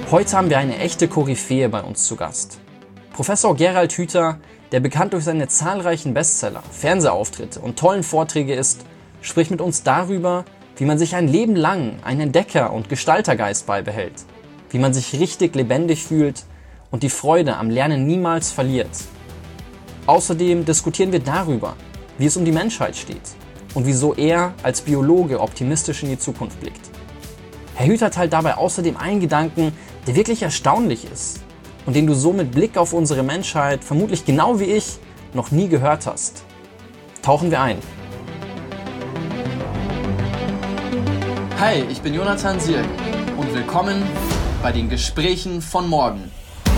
Heute haben wir eine echte Koryphäe bei uns zu Gast. Professor Gerald Hüther, der bekannt durch seine zahlreichen Bestseller, Fernsehauftritte und tollen Vorträge ist, spricht mit uns darüber, wie man sich ein Leben lang einen Entdecker- und Gestaltergeist beibehält, wie man sich richtig lebendig fühlt und die Freude am Lernen niemals verliert. Außerdem diskutieren wir darüber, wie es um die Menschheit steht und wieso er als Biologe optimistisch in die Zukunft blickt. Herr Hüther teilt dabei außerdem einen Gedanken, der wirklich erstaunlich ist und den du so mit Blick auf unsere Menschheit vermutlich genau wie ich noch nie gehört hast. Tauchen wir ein. Hi, ich bin Jonathan Sierk und willkommen bei den Gesprächen von morgen.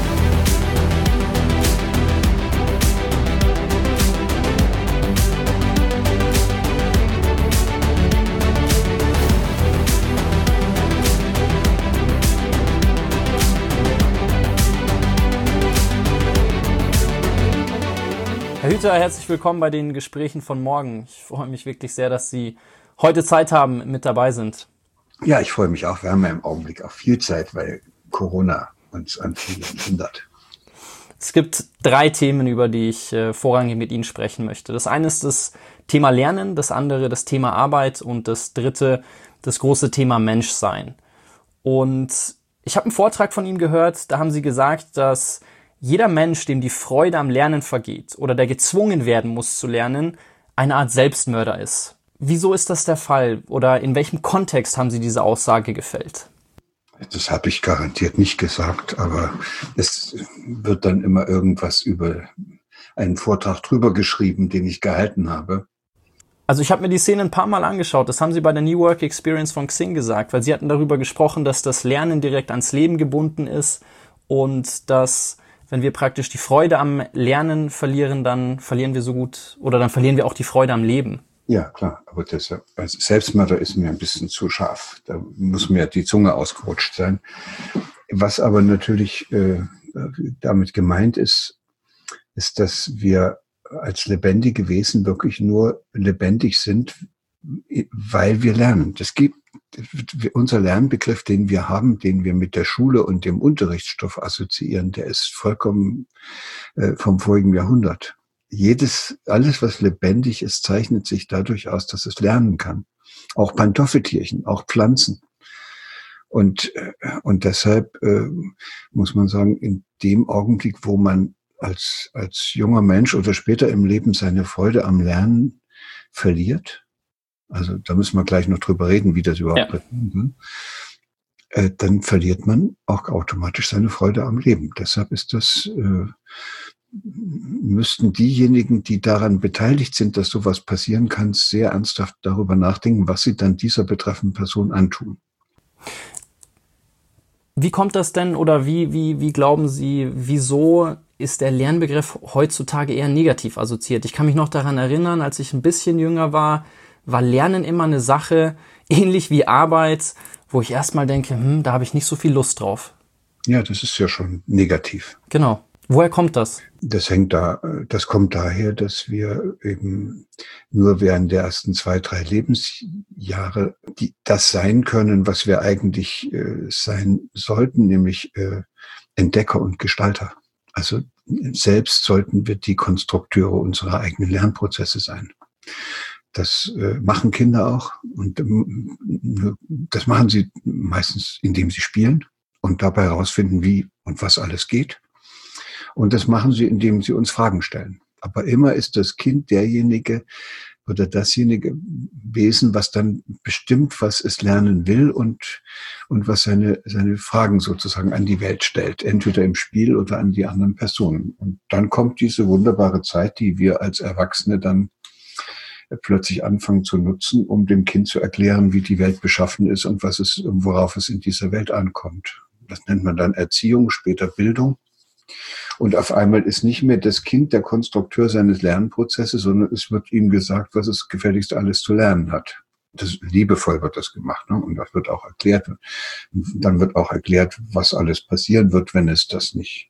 Herr Hüther, herzlich willkommen bei den Gesprächen von morgen. Ich freue mich wirklich sehr, dass Sie heute Zeit haben, mit dabei sind. Ja, ich freue mich auch. Wir haben ja im Augenblick auch viel Zeit, weil Corona uns an vielen hindert. Es gibt 3 Themen, über die ich vorrangig mit Ihnen sprechen möchte. Das eine ist das Thema Lernen, das andere das Thema Arbeit und das dritte das große Thema Menschsein. Und ich habe einen Vortrag von Ihnen gehört, da haben Sie gesagt, dass jeder Mensch, dem die Freude am Lernen vergeht oder der gezwungen werden muss zu lernen, eine Art Selbstmörder ist. Wieso ist das der Fall oder in welchem Kontext haben Sie diese Aussage gefällt? Das habe ich garantiert nicht gesagt, aber es wird dann immer irgendwas über einen Vortrag drüber geschrieben, den ich gehalten habe. Also ich habe mir die Szene ein paar Mal angeschaut, das haben Sie bei der New Work Experience von Xing gesagt, weil Sie hatten darüber gesprochen, dass das Lernen direkt ans Leben gebunden ist und dass, wenn wir praktisch die Freude am Lernen verlieren, dann verlieren wir auch die Freude am Leben. Ja, klar, aber deshalb, als Selbstmörder ist mir ein bisschen zu scharf. Da muss mir die Zunge ausgerutscht sein. Was aber natürlich damit gemeint ist, dass wir als lebendige Wesen wirklich nur lebendig sind, weil wir lernen. Unser Lernbegriff, den wir haben, den wir mit der Schule und dem Unterrichtsstoff assoziieren, der ist vollkommen vom vorigen Jahrhundert. Alles, was lebendig ist, zeichnet sich dadurch aus, dass es lernen kann. Auch Pantoffeltierchen, auch Pflanzen. Und deshalb muss man sagen, in dem Augenblick, wo man als junger Mensch oder später im Leben seine Freude am Lernen verliert, also da müssen wir gleich noch drüber reden, wie das überhaupt passiert, dann verliert man auch automatisch seine Freude am Leben. Deshalb ist das müssten diejenigen, die daran beteiligt sind, dass sowas passieren kann, sehr ernsthaft darüber nachdenken, was sie dann dieser betreffenden Person antun. Wie kommt das denn oder wie glauben Sie, wieso ist der Lernbegriff heutzutage eher negativ assoziiert? Ich kann mich noch daran erinnern, als ich ein bisschen jünger war Lernen immer eine Sache, ähnlich wie Arbeit, wo ich erstmal denke, da habe ich nicht so viel Lust drauf. Ja, das ist ja schon negativ. Genau. Woher kommt das? Das kommt daher, dass wir eben nur während der ersten 2, 3 Lebensjahre das sein können, was wir eigentlich sein sollten, nämlich Entdecker und Gestalter. Also selbst sollten wir die Konstrukteure unserer eigenen Lernprozesse sein. Das machen Kinder auch und das machen sie meistens, indem sie spielen und dabei herausfinden, wie und was alles geht. Und das machen sie, indem sie uns Fragen stellen. Aber immer ist das Kind derjenige oder dasjenige Wesen, was dann bestimmt, was es lernen will und was seine Fragen sozusagen an die Welt stellt, entweder im Spiel oder an die anderen Personen. Und dann kommt diese wunderbare Zeit, die wir als Erwachsene dann plötzlich anfangen zu nutzen, um dem Kind zu erklären, wie die Welt beschaffen ist und worauf es in dieser Welt ankommt. Das nennt man dann Erziehung, später Bildung. Und auf einmal ist nicht mehr das Kind der Konstrukteur seines Lernprozesses, sondern es wird ihm gesagt, was es gefälligst alles zu lernen hat. Liebevoll wird das gemacht, ne? Und das wird auch erklärt. Und dann wird auch erklärt, was alles passieren wird, wenn es das nicht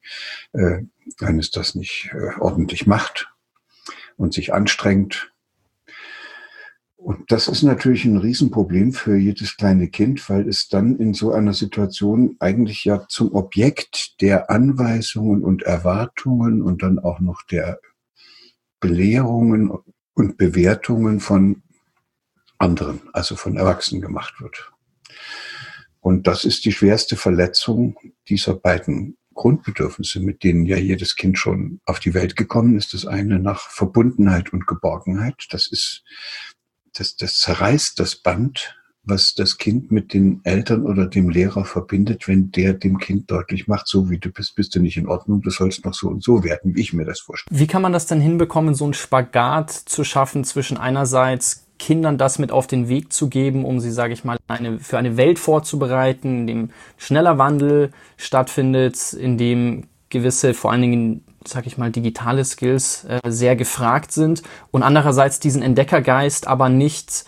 ordentlich macht und sich anstrengt. Und das ist natürlich ein Riesenproblem für jedes kleine Kind, weil es dann in so einer Situation eigentlich ja zum Objekt der Anweisungen und Erwartungen und dann auch noch der Belehrungen und Bewertungen von anderen, also von Erwachsenen gemacht wird. Und das ist die schwerste Verletzung dieser beiden Grundbedürfnisse, mit denen ja jedes Kind schon auf die Welt gekommen ist. Das eine nach Verbundenheit und Geborgenheit. Das zerreißt das Band, was das Kind mit den Eltern oder dem Lehrer verbindet, wenn der dem Kind deutlich macht, so wie du bist du nicht in Ordnung, du sollst noch so und so werden, wie ich mir das vorstelle. Wie kann man das denn hinbekommen, so einen Spagat zu schaffen zwischen einerseits Kindern das mit auf den Weg zu geben, um sie, sage ich mal, für eine Welt vorzubereiten, in dem schneller Wandel stattfindet, in dem gewisse, vor allen Dingen, sag ich mal, digitale Skills sehr gefragt sind und andererseits diesen Entdeckergeist aber nicht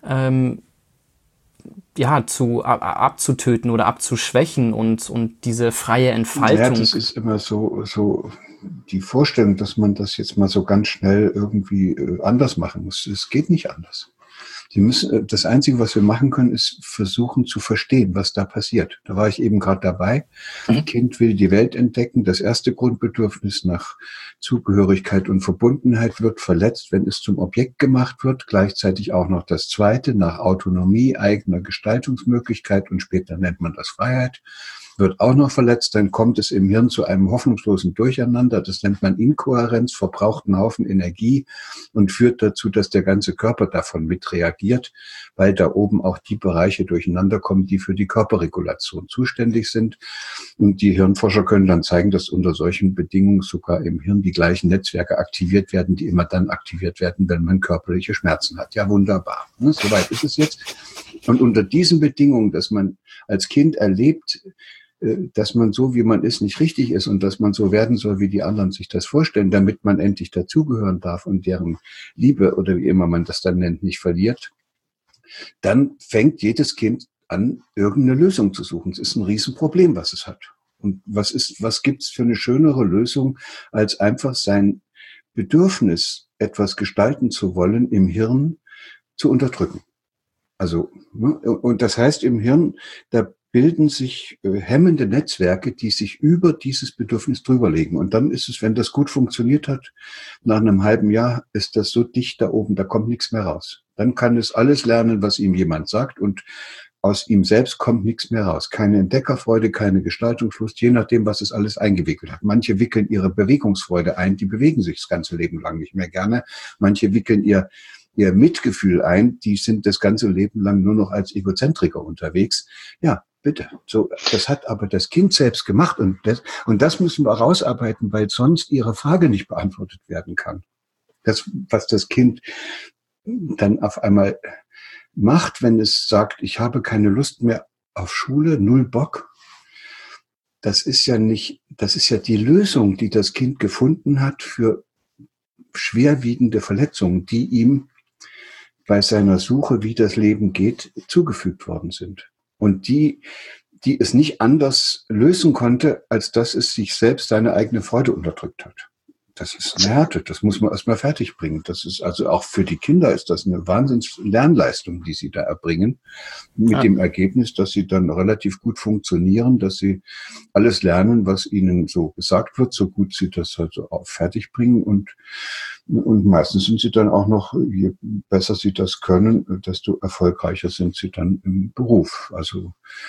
abzutöten oder abzuschwächen und diese freie Entfaltung. Ja, das ist immer so die Vorstellung, dass man das jetzt mal so ganz schnell irgendwie anders machen muss. Es geht nicht anders. Das Einzige, was wir machen können, ist versuchen zu verstehen, was da passiert. Da war ich eben gerade dabei. Ein Kind will die Welt entdecken. Das erste Grundbedürfnis nach Zugehörigkeit und Verbundenheit wird verletzt, wenn es zum Objekt gemacht wird. Gleichzeitig auch noch das zweite nach Autonomie, eigener Gestaltungsmöglichkeit und später nennt man das Freiheit. Wird auch noch verletzt, dann kommt es im Hirn zu einem hoffnungslosen Durcheinander. Das nennt man Inkohärenz, verbraucht einen Haufen Energie und führt dazu, dass der ganze Körper davon mit reagiert, weil da oben auch die Bereiche durcheinander kommen, die für die Körperregulation zuständig sind. Und die Hirnforscher können dann zeigen, dass unter solchen Bedingungen sogar im Hirn die gleichen Netzwerke aktiviert werden, die immer dann aktiviert werden, wenn man körperliche Schmerzen hat. Ja, wunderbar. Soweit ist es jetzt. Und unter diesen Bedingungen, dass man als Kind erlebt, dass man so, wie man ist, nicht richtig ist und dass man so werden soll, wie die anderen sich das vorstellen, damit man endlich dazugehören darf und deren Liebe oder wie immer man das dann nennt, nicht verliert, dann fängt jedes Kind an, irgendeine Lösung zu suchen. Es ist ein Riesenproblem, was es hat. Und was gibt's für eine schönere Lösung, als einfach sein Bedürfnis, etwas gestalten zu wollen, im Hirn zu unterdrücken? Also, und das heißt im Hirn, da bilden sich hemmende Netzwerke, die sich über dieses Bedürfnis drüberlegen. Und dann ist es, wenn das gut funktioniert hat, nach einem halben Jahr ist das so dicht da oben, da kommt nichts mehr raus. Dann kann es alles lernen, was ihm jemand sagt und aus ihm selbst kommt nichts mehr raus. Keine Entdeckerfreude, keine Gestaltungslust, je nachdem, was es alles eingewickelt hat. Manche wickeln ihre Bewegungsfreude ein, die bewegen sich das ganze Leben lang nicht mehr gerne. Manche wickeln ihr Mitgefühl ein, die sind das ganze Leben lang nur noch als Egozentriker unterwegs. Ja, bitte. So, das hat aber das Kind selbst gemacht und das müssen wir rausarbeiten, weil sonst ihre Frage nicht beantwortet werden kann. Das, was das Kind dann auf einmal macht, wenn es sagt, ich habe keine Lust mehr auf Schule, null Bock. Das ist ja die Lösung, die das Kind gefunden hat für schwerwiegende Verletzungen, die ihm bei seiner Suche, wie das Leben geht, zugefügt worden sind. Und die es nicht anders lösen konnte, als dass es sich selbst seine eigene Freude unterdrückt hat. Das ist eine Härte, das muss man erstmal fertig bringen. Das ist also auch für die Kinder ist das eine Wahnsinns-Lernleistung, die sie da erbringen. Mit dem Ergebnis, dass sie dann relativ gut funktionieren, dass sie alles lernen, was ihnen so gesagt wird, so gut sie das also auch fertig bringen. Und meistens sind sie dann auch noch, je besser sie das können, desto erfolgreicher sind sie dann im Beruf. Also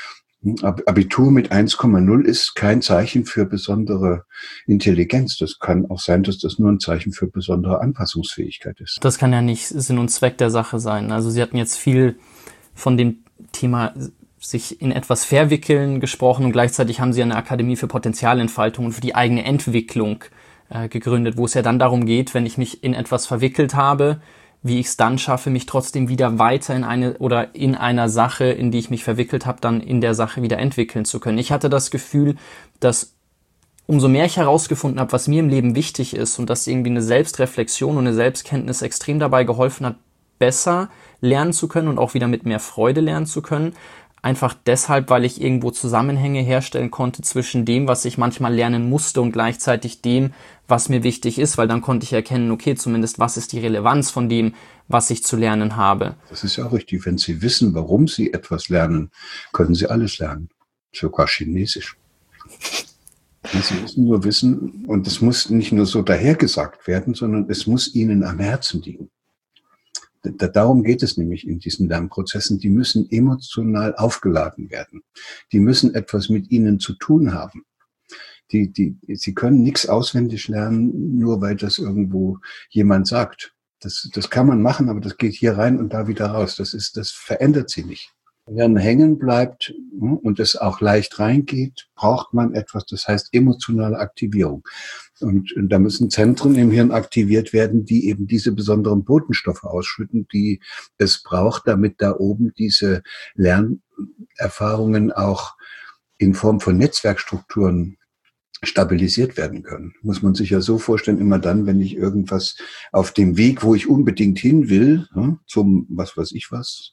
Abitur mit 1,0 ist kein Zeichen für besondere Intelligenz. Das kann auch sein, dass das nur ein Zeichen für besondere Anpassungsfähigkeit ist. Das kann ja nicht Sinn und Zweck der Sache sein. Also Sie hatten jetzt viel von dem Thema sich in etwas verwickeln gesprochen und gleichzeitig haben Sie eine Akademie für Potenzialentfaltung und für die eigene Entwicklung gegründet, wo es ja dann darum geht, wenn ich mich in etwas verwickelt habe, wie ich es dann schaffe, mich trotzdem wieder weiter in einer Sache, in die ich mich verwickelt habe, dann in der Sache wieder entwickeln zu können. Ich hatte das Gefühl, dass umso mehr ich herausgefunden habe, was mir im Leben wichtig ist und dass irgendwie eine Selbstreflexion und eine Selbstkenntnis extrem dabei geholfen hat, besser lernen zu können und auch wieder mit mehr Freude lernen zu können, Einfach deshalb, weil ich irgendwo Zusammenhänge herstellen konnte zwischen dem, was ich manchmal lernen musste und gleichzeitig dem, was mir wichtig ist, weil dann konnte ich erkennen, okay, zumindest was ist die Relevanz von dem, was ich zu lernen habe. Das ist ja auch richtig. Wenn Sie wissen, warum Sie etwas lernen, können Sie alles lernen. Sogar Chinesisch. Sie müssen nur wissen, und es muss nicht nur so dahergesagt werden, sondern es muss Ihnen am Herzen liegen. Darum geht es nämlich in diesen Lernprozessen. Die müssen emotional aufgeladen werden. Die müssen etwas mit Ihnen zu tun haben. Sie können nichts auswendig lernen, nur weil das irgendwo jemand sagt. Das kann man machen, aber das geht hier rein und da wieder raus. Das verändert Sie nicht. Wenn hängen bleibt und es auch leicht reingeht, braucht man etwas, das heißt emotionale Aktivierung. Und da müssen Zentren im Hirn aktiviert werden, die eben diese besonderen Botenstoffe ausschütten, die es braucht, damit da oben diese Lernerfahrungen auch in Form von Netzwerkstrukturen stabilisiert werden können. Muss man sich ja so vorstellen, immer dann, wenn ich irgendwas auf dem Weg, wo ich unbedingt hin will, zum was weiß ich was,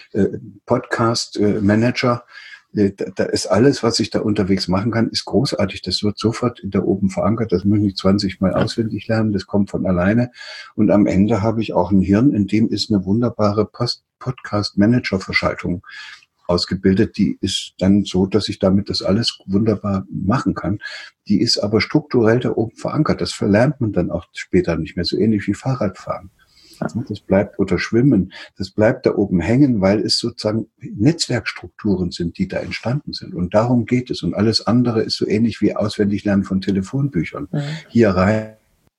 Podcast-Manager, da ist alles, was ich da unterwegs machen kann, ist großartig. Das wird sofort da oben verankert. Das muss ich nicht 20 Mal auswendig lernen. Das kommt von alleine. Und am Ende habe ich auch ein Hirn, in dem ist eine wunderbare Podcast-Manager-Verschaltung ausgebildet. Die ist dann so, dass ich damit das alles wunderbar machen kann. Die ist aber strukturell da oben verankert. Das verlernt man dann auch später nicht mehr. So ähnlich wie Fahrradfahren. Das bleibt, oder Schwimmen, das bleibt da oben hängen, weil es sozusagen Netzwerkstrukturen sind, die da entstanden sind. Und darum geht es. Und alles andere ist so ähnlich wie Auswendiglernen von Telefonbüchern. Hier rein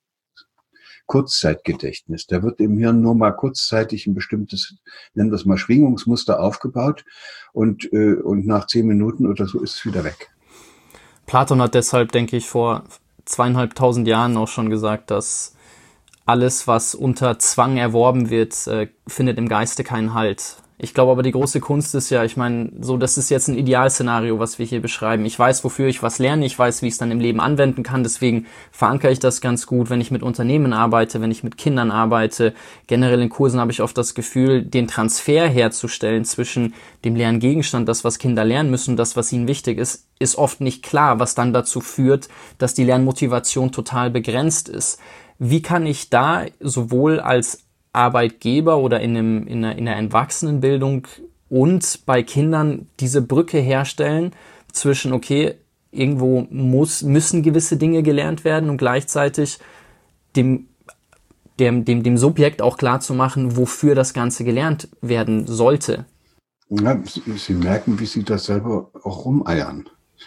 Kurzzeitgedächtnis. Da wird im Hirn nur mal kurzzeitig ein bestimmtes, nennen wir es mal Schwingungsmuster aufgebaut und nach 10 Minuten oder so ist es wieder weg. Platon hat deshalb, denke ich, vor 2500 Jahren auch schon gesagt, dass alles, was unter Zwang erworben wird, findet im Geiste keinen Halt. Ich glaube aber, die große Kunst ist ja, ich meine, so, das ist jetzt ein Idealszenario, was wir hier beschreiben. Ich weiß, wofür ich was lerne, ich weiß, wie ich es dann im Leben anwenden kann, deswegen verankere ich das ganz gut, wenn ich mit Unternehmen arbeite, wenn ich mit Kindern arbeite. Generell in Kursen habe ich oft das Gefühl, den Transfer herzustellen zwischen dem Lerngegenstand, das, was Kinder lernen müssen, und das, was ihnen wichtig ist, ist oft nicht klar, was dann dazu führt, dass die Lernmotivation total begrenzt ist. Wie kann ich da sowohl als Arbeitgeber oder in einer Erwachsenenbildung und bei Kindern diese Brücke herstellen zwischen, okay, irgendwo müssen gewisse Dinge gelernt werden und gleichzeitig dem Subjekt auch klar zu machen, wofür das Ganze gelernt werden sollte? Ja, Sie merken, wie Sie das selber auch rumeiern.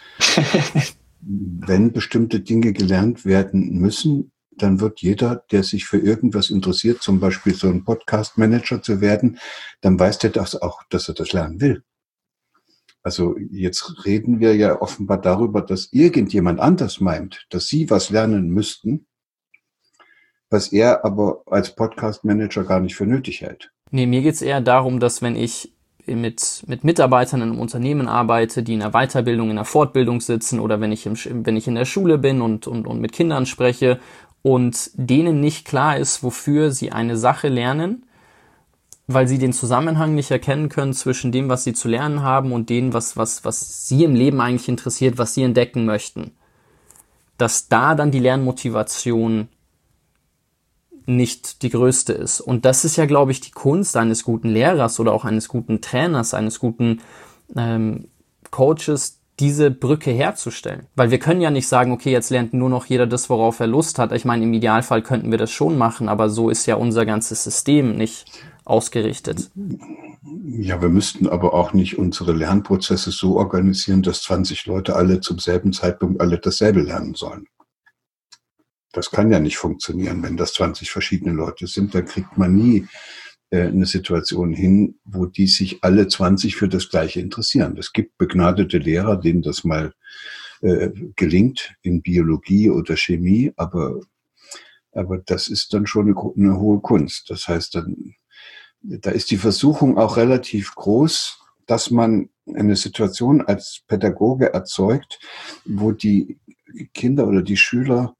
Wenn bestimmte Dinge gelernt werden müssen, dann wird jeder, der sich für irgendwas interessiert, zum Beispiel so ein Podcast-Manager zu werden, dann weiß der das auch, dass er das lernen will. Also jetzt reden wir ja offenbar darüber, dass irgendjemand anders meint, dass Sie was lernen müssten, was er aber als Podcast-Manager gar nicht für nötig hält. Nee, mir geht's eher darum, dass wenn ich mit Mitarbeitern in einem Unternehmen arbeite, die in einer Weiterbildung, in einer Fortbildung sitzen, oder wenn ich in der Schule bin und mit Kindern spreche und denen nicht klar ist, wofür sie eine Sache lernen, weil sie den Zusammenhang nicht erkennen können zwischen dem, was sie zu lernen haben, und dem, was sie im Leben eigentlich interessiert, was sie entdecken möchten. Dass da dann die Lernmotivation nicht die größte ist. Und das ist ja, glaube ich, die Kunst eines guten Lehrers oder auch eines guten Trainers, eines guten Coaches, diese Brücke herzustellen. Weil wir können ja nicht sagen, okay, jetzt lernt nur noch jeder das, worauf er Lust hat. Ich meine, im Idealfall könnten wir das schon machen, aber so ist ja unser ganzes System nicht ausgerichtet. Ja, wir müssten aber auch nicht unsere Lernprozesse so organisieren, dass 20 Leute alle zum selben Zeitpunkt alle dasselbe lernen sollen. Das kann ja nicht funktionieren. Wenn das 20 verschiedene Leute sind, dann kriegt man nie eine Situation hin, wo die sich alle 20 für das Gleiche interessieren. Es gibt begnadete Lehrer, denen das mal gelingt in Biologie oder Chemie, aber das ist dann schon eine hohe Kunst. Das heißt, da ist die Versuchung auch relativ groß, dass man eine Situation als Pädagoge erzeugt, wo die Kinder oder die Schüler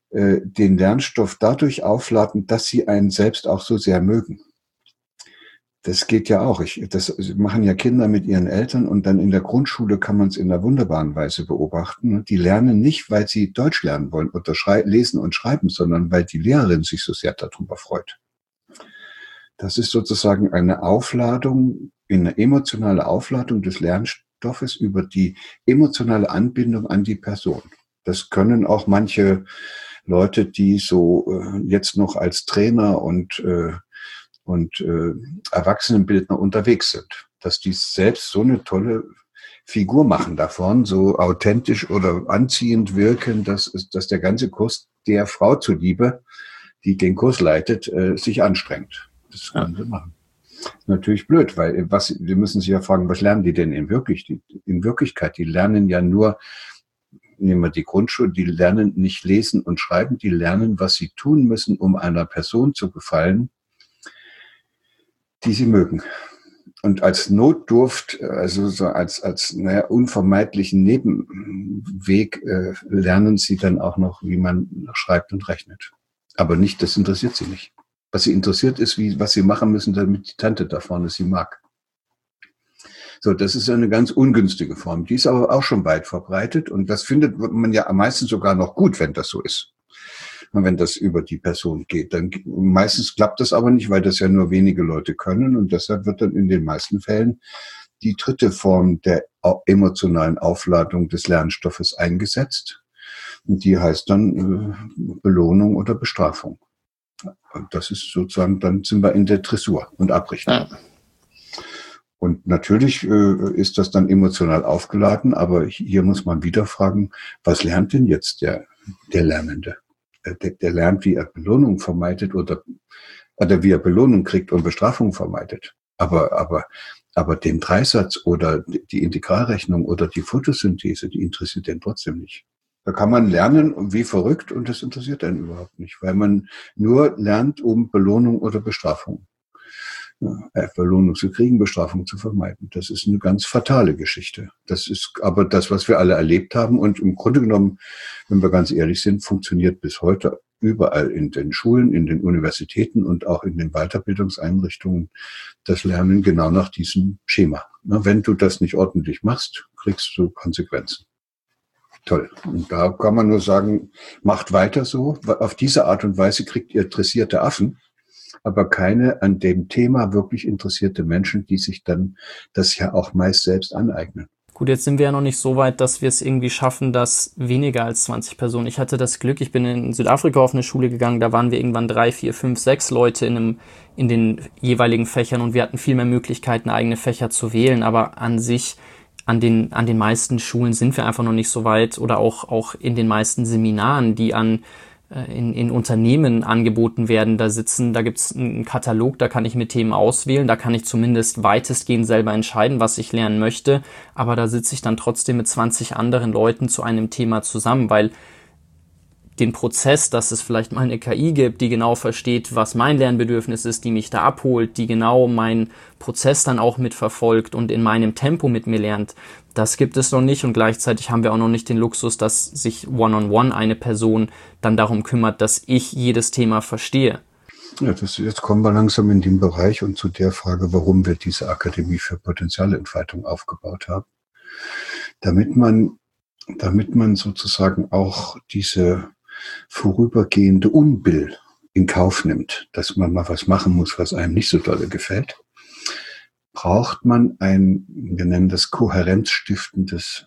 den Lernstoff dadurch aufladen, dass sie einen selbst auch so sehr mögen. Das geht ja auch. Das machen ja Kinder mit ihren Eltern und dann in der Grundschule kann man es in einer wunderbaren Weise beobachten. Die lernen nicht, weil sie Deutsch lernen wollen oder lesen und schreiben, sondern weil die Lehrerin sich so sehr darüber freut. Das ist sozusagen eine Aufladung, eine emotionale Aufladung des Lernstoffes über die emotionale Anbindung an die Person. Das können auch manche Leute, die so jetzt noch als Trainer und Erwachsenenbildner unterwegs sind, dass die selbst so eine tolle Figur machen davon, so authentisch oder anziehend wirken, dass der ganze Kurs der Frau zuliebe, die den Kurs leitet, sich anstrengt. Das können sie machen. Natürlich blöd, weil wir müssen sich ja fragen, was lernen die denn in Wirklichkeit? Die lernen ja nur, nehmen wir die Grundschule, die lernen nicht lesen und schreiben, die lernen, was sie tun müssen, um einer Person zu gefallen, die sie mögen. Und als Notdurft, also so als unvermeidlichen Nebenweg, lernen sie dann auch noch, wie man schreibt und rechnet. Aber nicht, das interessiert sie nicht. Was sie interessiert ist, was sie machen müssen, damit die Tante da vorne sie mag. So, das ist eine ganz ungünstige Form. Die ist aber auch schon weit verbreitet und das findet man ja am meisten sogar noch gut, wenn das so ist. Und wenn das über die Person geht, dann meistens klappt das aber nicht, weil das ja nur wenige Leute können und deshalb wird dann in den meisten Fällen die dritte Form der emotionalen Aufladung des Lernstoffes eingesetzt und die heißt dann Belohnung oder Bestrafung. Und das ist sozusagen, dann sind wir in der Dressur und Abrichtung. Ja. Und natürlich ist das dann emotional aufgeladen, aber hier muss man wieder fragen, was lernt denn jetzt der Lernende? Der lernt, wie er Belohnung vermeidet oder wie er Belohnung kriegt und Bestrafung vermeidet. Aber den Dreisatz oder die Integralrechnung oder die Photosynthese, die interessiert den trotzdem nicht. Da kann man lernen wie verrückt und das interessiert einen überhaupt nicht, weil man nur lernt, um Belohnung oder Bestrafung. Belohnung zu kriegen, Bestrafung zu vermeiden. Das ist eine ganz fatale Geschichte. Das ist aber das, was wir alle erlebt haben. Und im Grunde genommen, wenn wir ganz ehrlich sind, funktioniert bis heute überall in den Schulen, in den Universitäten und auch in den Weiterbildungseinrichtungen das Lernen genau nach diesem Schema. Wenn du das nicht ordentlich machst, kriegst du Konsequenzen. Toll. Und da kann man nur sagen, macht weiter so. Auf diese Art und Weise kriegt ihr dressierte Affen, aber keine an dem Thema wirklich interessierte Menschen, die sich dann das ja auch meist selbst aneignen. Gut, jetzt sind wir ja noch nicht so weit, dass wir es irgendwie schaffen, dass weniger als 20 Personen. Ich hatte das Glück, ich bin in Südafrika auf eine Schule gegangen, da waren wir irgendwann 3, 4, 5, 6 Leute in den jeweiligen Fächern und wir hatten viel mehr Möglichkeiten, eigene Fächer zu wählen, aber an sich an den meisten Schulen sind wir einfach noch nicht so weit oder auch in den meisten Seminaren, die in Unternehmen angeboten werden, da gibt's einen Katalog, da kann ich mir Themen auswählen, da kann ich zumindest weitestgehend selber entscheiden, was ich lernen möchte, aber da sitze ich dann trotzdem mit 20 anderen Leuten zu einem Thema zusammen, weil den Prozess, dass es vielleicht mal eine KI gibt, die genau versteht, was mein Lernbedürfnis ist, die mich da abholt, die genau meinen Prozess dann auch mitverfolgt und in meinem Tempo mit mir lernt, das gibt es noch nicht und gleichzeitig haben wir auch noch nicht den Luxus, dass sich one-on-one eine Person dann darum kümmert, dass ich jedes Thema verstehe. Ja, jetzt kommen wir langsam in den Bereich und zu der Frage, warum wir diese Akademie für Potenzialentfaltung aufgebaut haben. Damit man sozusagen auch diese vorübergehende Unbill in Kauf nimmt, dass man mal was machen muss, was einem nicht so dolle gefällt, braucht man wir nennen das kohärenzstiftendes,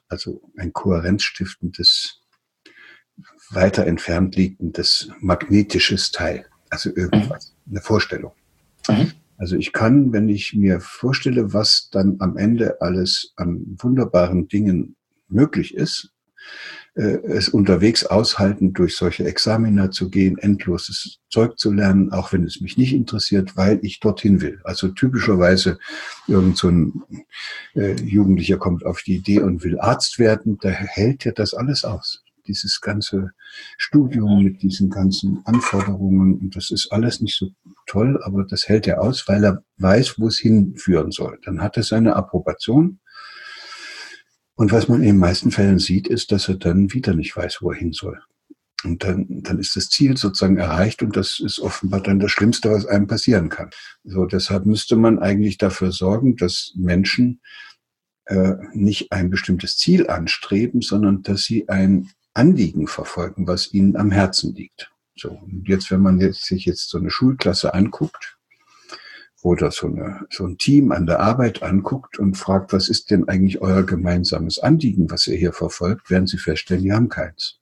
weiter entfernt liegendes magnetisches Teil, also irgendwas, eine Vorstellung. Also ich kann, wenn ich mir vorstelle, was dann am Ende alles an wunderbaren Dingen möglich ist, es unterwegs aushalten, durch solche Examina zu gehen, endloses Zeug zu lernen, auch wenn es mich nicht interessiert, weil ich dorthin will. Also typischerweise irgend so ein Jugendlicher kommt auf die Idee und will Arzt werden, da hält ja das alles aus. Dieses ganze Studium mit diesen ganzen Anforderungen, und das ist alles nicht so toll, aber das hält er aus, weil er weiß, wo es hinführen soll. Dann hat er seine Approbation. Und was man in den meisten Fällen sieht, ist, dass er dann wieder nicht weiß, wo er hin soll. Und dann ist das Ziel sozusagen erreicht und das ist offenbar dann das Schlimmste, was einem passieren kann. So, deshalb müsste man eigentlich dafür sorgen, dass Menschen nicht ein bestimmtes Ziel anstreben, sondern dass sie ein Anliegen verfolgen, was ihnen am Herzen liegt. So, und jetzt, wenn man sich so eine Schulklasse anguckt oder so ein Team an der Arbeit anguckt und fragt, was ist denn eigentlich euer gemeinsames Anliegen, was ihr hier verfolgt, werden sie feststellen, die haben keins.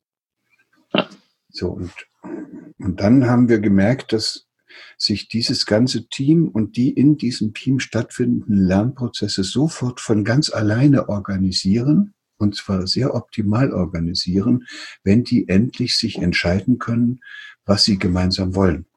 So, und dann haben wir gemerkt, dass sich dieses ganze Team und die in diesem Team stattfindenden Lernprozesse sofort von ganz alleine organisieren, und zwar sehr optimal organisieren, wenn die endlich sich entscheiden können, was sie gemeinsam wollen.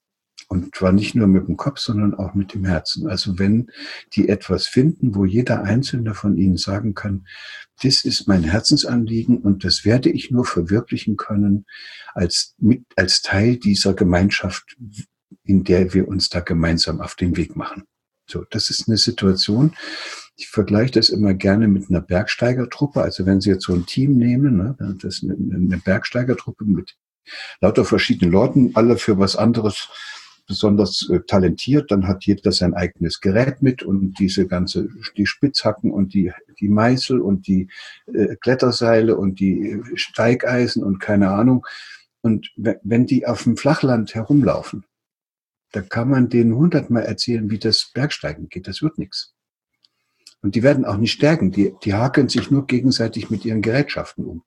Und zwar nicht nur mit dem Kopf, sondern auch mit dem Herzen. Also wenn die etwas finden, wo jeder Einzelne von ihnen sagen kann, das ist mein Herzensanliegen und das werde ich nur verwirklichen können als Teil dieser Gemeinschaft, in der wir uns da gemeinsam auf den Weg machen. So, das ist eine Situation. Ich vergleiche das immer gerne mit einer Bergsteigertruppe. Also wenn Sie jetzt so ein Team nehmen, ne, das ist eine Bergsteigertruppe mit lauter verschiedenen Leuten, alle für was anderes besonders talentiert, dann hat jeder sein eigenes Gerät mit und die Spitzhacken und die Meißel und die Kletterseile und die Steigeisen und keine Ahnung. Und wenn die auf dem Flachland herumlaufen, da kann man denen 100-mal erzählen, wie das Bergsteigen geht. Das wird nichts. Und die werden auch nicht stärken. Die hakeln sich nur gegenseitig mit ihren Gerätschaften um.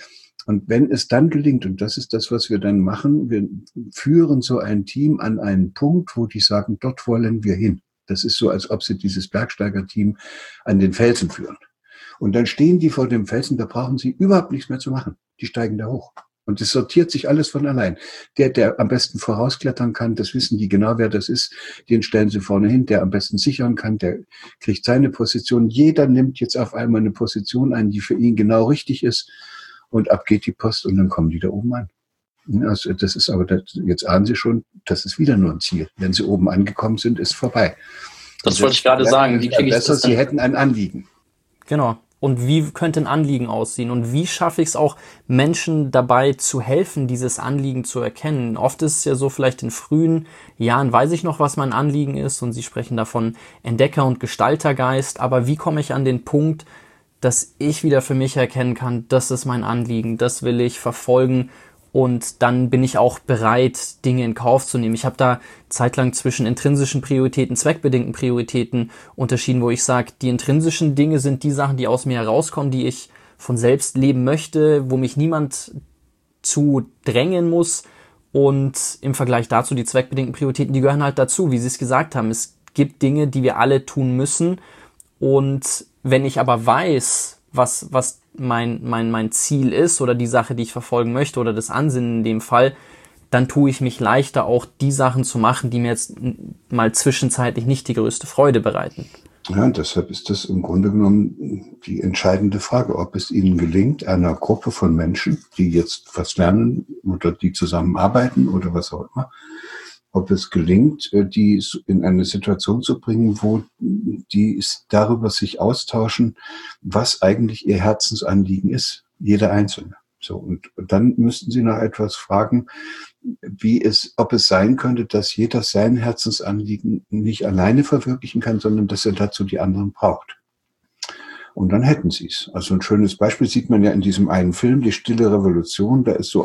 Und wenn es dann gelingt, und das ist das, was wir dann machen, wir führen so ein Team an einen Punkt, wo die sagen, dort wollen wir hin. Das ist so, als ob sie dieses Bergsteigerteam an den Felsen führen. Und dann stehen die vor dem Felsen, da brauchen sie überhaupt nichts mehr zu machen. Die steigen da hoch. Und es sortiert sich alles von allein. Der am besten vorausklettern kann, das wissen die genau, wer das ist, den stellen sie vorne hin. Der am besten sichern kann, der kriegt seine Position. Jeder nimmt jetzt auf einmal eine Position ein, die für ihn genau richtig ist. Und ab geht die Post und dann kommen die da oben an. Also das ist aber, jetzt ahnen Sie schon, das ist wieder nur ein Ziel. Wenn Sie oben angekommen sind, ist vorbei. Das wollte ich gerade sagen. Wie kriege ich das? Sie hätten ein Anliegen. Genau. Und wie könnte ein Anliegen aussehen? Und wie schaffe ich es auch, Menschen dabei zu helfen, dieses Anliegen zu erkennen? Oft ist es ja so, vielleicht in frühen Jahren weiß ich noch, was mein Anliegen ist. Und Sie sprechen davon Entdecker- und Gestaltergeist. Aber wie komme ich an den Punkt, dass ich wieder für mich erkennen kann, das ist mein Anliegen, das will ich verfolgen und dann bin ich auch bereit, Dinge in Kauf zu nehmen. Ich habe da zeitlang zwischen intrinsischen Prioritäten, zweckbedingten Prioritäten unterschieden, wo ich sage, die intrinsischen Dinge sind die Sachen, die aus mir herauskommen, die ich von selbst leben möchte, wo mich niemand zu drängen muss, und im Vergleich dazu die zweckbedingten Prioritäten, die gehören halt dazu, wie Sie es gesagt haben. Es gibt Dinge, die wir alle tun müssen, und wenn ich aber weiß, was mein Ziel ist oder die Sache, die ich verfolgen möchte oder das Ansinnen in dem Fall, dann tue ich mich leichter, auch die Sachen zu machen, die mir jetzt mal zwischenzeitlich nicht die größte Freude bereiten. Ja, deshalb ist das im Grunde genommen die entscheidende Frage, ob es Ihnen gelingt, einer Gruppe von Menschen, die jetzt was lernen oder die zusammenarbeiten oder was auch immer, ob es gelingt, die in eine Situation zu bringen, wo die darüber sich austauschen, was eigentlich ihr Herzensanliegen ist, jeder Einzelne. So, und dann müssten Sie noch etwas fragen, ob es sein könnte, dass jeder sein Herzensanliegen nicht alleine verwirklichen kann, sondern dass er dazu die anderen braucht. Und dann hätten Sie es. Also ein schönes Beispiel sieht man ja in diesem einen Film, Die Stille Revolution. Da ist so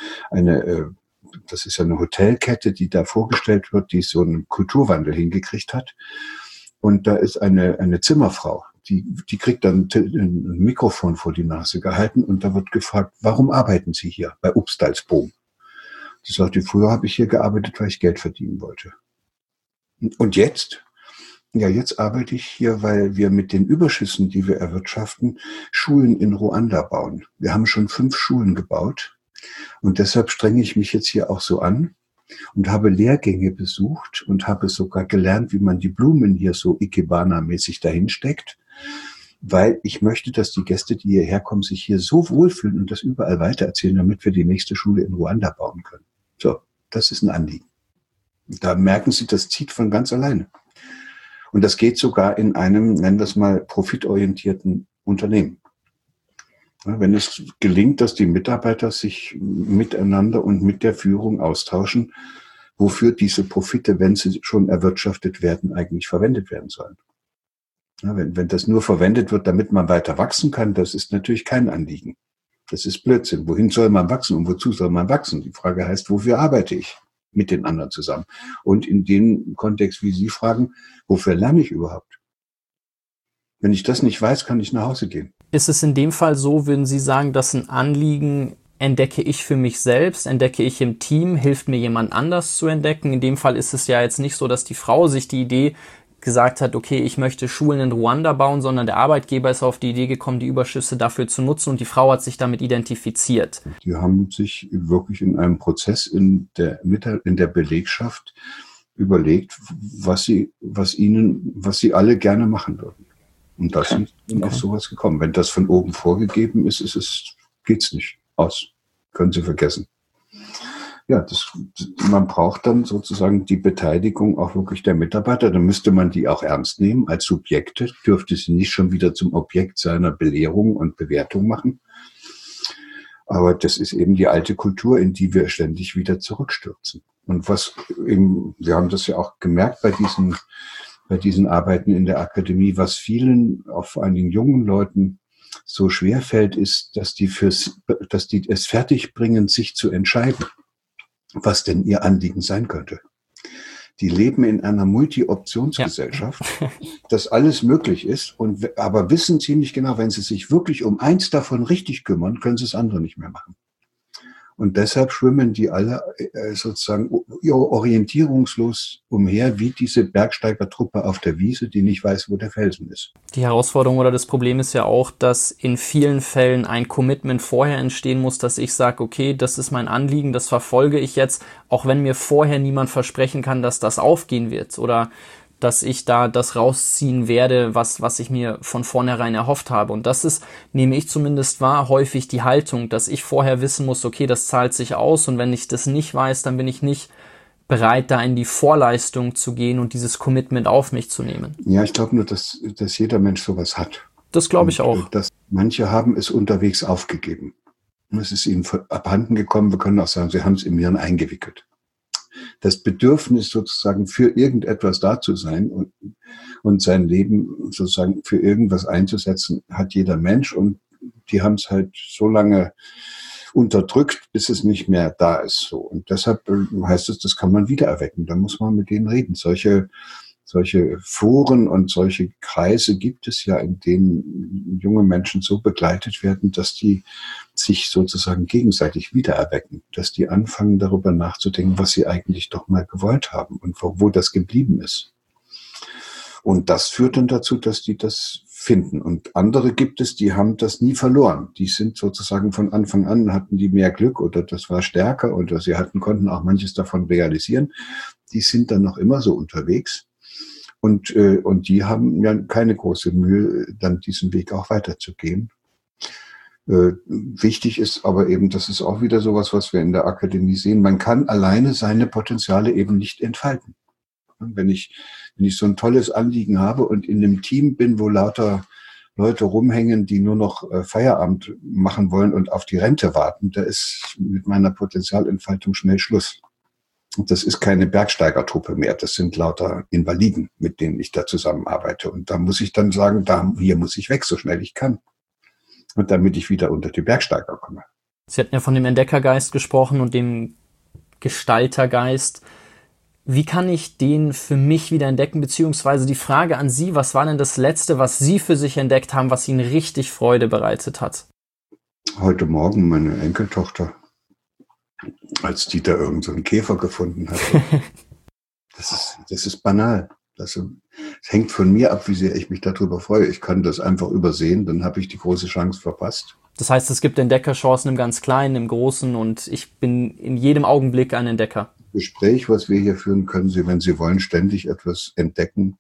das ist ja eine Hotelkette, die da vorgestellt wird, die so einen Kulturwandel hingekriegt hat. Und da ist eine Zimmerfrau, die kriegt dann ein Mikrofon vor die Nase gehalten und da wird gefragt, warum arbeiten Sie hier bei Upstalsboom? Sie sagt, früher habe ich hier gearbeitet, weil ich Geld verdienen wollte. Und jetzt? Ja, jetzt arbeite ich hier, weil wir mit den Überschüssen, die wir erwirtschaften, Schulen in Ruanda bauen. Wir haben schon 5 Schulen gebaut. Und deshalb strenge ich mich jetzt hier auch so an und habe Lehrgänge besucht und habe sogar gelernt, wie man die Blumen hier so Ikebana-mäßig dahin steckt, weil ich möchte, dass die Gäste, die hierher kommen, sich hier so wohlfühlen und das überall weitererzählen, damit wir die nächste Schule in Ruanda bauen können. So, das ist ein Anliegen. Da merken Sie, das zieht von ganz alleine. Und das geht sogar in einem, nennen wir es mal, profitorientierten Unternehmen. Wenn es gelingt, dass die Mitarbeiter sich miteinander und mit der Führung austauschen, wofür diese Profite, wenn sie schon erwirtschaftet werden, eigentlich verwendet werden sollen. Wenn das nur verwendet wird, damit man weiter wachsen kann, das ist natürlich kein Anliegen. Das ist Blödsinn. Wohin soll man wachsen und wozu soll man wachsen? Die Frage heißt, wofür arbeite ich mit den anderen zusammen? Und in dem Kontext, wie Sie fragen, wofür lerne ich überhaupt? Wenn ich das nicht weiß, kann ich nach Hause gehen. Ist es in dem Fall so, würden Sie sagen, dass ein Anliegen entdecke ich für mich selbst, entdecke ich im Team, hilft mir jemand anders zu entdecken? In dem Fall ist es ja jetzt nicht so, dass die Frau sich die Idee gesagt hat, okay, ich möchte Schulen in Ruanda bauen, sondern der Arbeitgeber ist auf die Idee gekommen, die Überschüsse dafür zu nutzen und die Frau hat sich damit identifiziert. Die haben sich wirklich in einem Prozess in der Belegschaft überlegt, was sie alle gerne machen würden. Und das sind dann auf sowas gekommen. Wenn das von oben vorgegeben ist, geht's nicht aus. Können Sie vergessen. Ja, man braucht dann sozusagen die Beteiligung auch wirklich der Mitarbeiter. Dann müsste man die auch ernst nehmen als Subjekte, dürfte sie nicht schon wieder zum Objekt seiner Belehrung und Bewertung machen. Aber das ist eben die alte Kultur, in die wir ständig wieder zurückstürzen. Und wir haben das ja auch gemerkt bei diesen Arbeiten in der Akademie, was vielen, auch vor allen Dingen jungen Leuten, so schwer fällt, ist, dass die es fertigbringen, sich zu entscheiden, was denn ihr Anliegen sein könnte. Die leben in einer Multi-Optionsgesellschaft, dass alles möglich ist, aber wissen sie nicht genau, wenn sie sich wirklich um eins davon richtig kümmern, können sie das andere nicht mehr machen. Und deshalb schwimmen die alle sozusagen orientierungslos umher, wie diese Bergsteigertruppe auf der Wiese, die nicht weiß, wo der Felsen ist. Die Herausforderung oder das Problem ist ja auch, dass in vielen Fällen ein Commitment vorher entstehen muss, dass ich sage, okay, das ist mein Anliegen, das verfolge ich jetzt, auch wenn mir vorher niemand versprechen kann, dass das aufgehen wird oder dass ich da das rausziehen werde, was ich mir von vornherein erhofft habe. Und das ist, nehme ich zumindest wahr, häufig die Haltung, dass ich vorher wissen muss, okay, das zahlt sich aus und wenn ich das nicht weiß, dann bin ich nicht bereit, da in die Vorleistung zu gehen und dieses Commitment auf mich zu nehmen. Ja, ich glaube nur, dass jeder Mensch sowas hat. Das glaube ich auch. Dass manche haben es unterwegs aufgegeben. Es ist ihnen abhanden gekommen, wir können auch sagen, sie haben es im Hirn eingewickelt. Das Bedürfnis sozusagen für irgendetwas da zu sein und sein Leben sozusagen für irgendwas einzusetzen, hat jeder Mensch und die haben es halt so lange unterdrückt, bis es nicht mehr da ist. So. Und deshalb heißt es, das kann man wiedererwecken. Da muss man mit denen reden. Solche Foren und solche Kreise gibt es ja, in denen junge Menschen so begleitet werden, dass die sich sozusagen gegenseitig wiedererwecken, dass die anfangen, darüber nachzudenken, was sie eigentlich doch mal gewollt haben und wo das geblieben ist. Und das führt dann dazu, dass die das finden. Und andere gibt es, die haben das nie verloren. Die sind sozusagen von Anfang an, hatten die mehr Glück oder das war stärker oder sie konnten auch manches davon realisieren. Die sind dann noch immer so unterwegs. Und die haben ja keine große Mühe, dann diesen Weg auch weiterzugehen. Wichtig ist aber eben, das ist auch wieder sowas, was wir in der Akademie sehen. Man kann alleine seine Potenziale eben nicht entfalten. Wenn ich so ein tolles Anliegen habe und in einem Team bin, wo lauter Leute rumhängen, die nur noch Feierabend machen wollen und auf die Rente warten, da ist mit meiner Potenzialentfaltung schnell Schluss. Und das ist keine Bergsteigertruppe mehr, das sind lauter Invaliden, mit denen ich da zusammenarbeite. Und da muss ich dann sagen, hier muss ich weg, so schnell ich kann. Und damit ich wieder unter die Bergsteiger komme. Sie hatten ja von dem Entdeckergeist gesprochen und dem Gestaltergeist. Wie kann ich den für mich wieder entdecken? Beziehungsweise die Frage an Sie, was war denn das Letzte, was Sie für sich entdeckt haben, was Ihnen richtig Freude bereitet hat? Heute Morgen meine Enkeltochter, als die da irgend so einen Käfer gefunden hat. Das ist banal. Das hängt von mir ab, wie sehr ich mich darüber freue. Ich kann das einfach übersehen, dann habe ich die große Chance verpasst. Das heißt, es gibt Entdeckerchancen im ganz Kleinen, im Großen und ich bin in jedem Augenblick ein Entdecker. Gespräch, was wir hier führen, können Sie, wenn Sie wollen, ständig etwas entdecken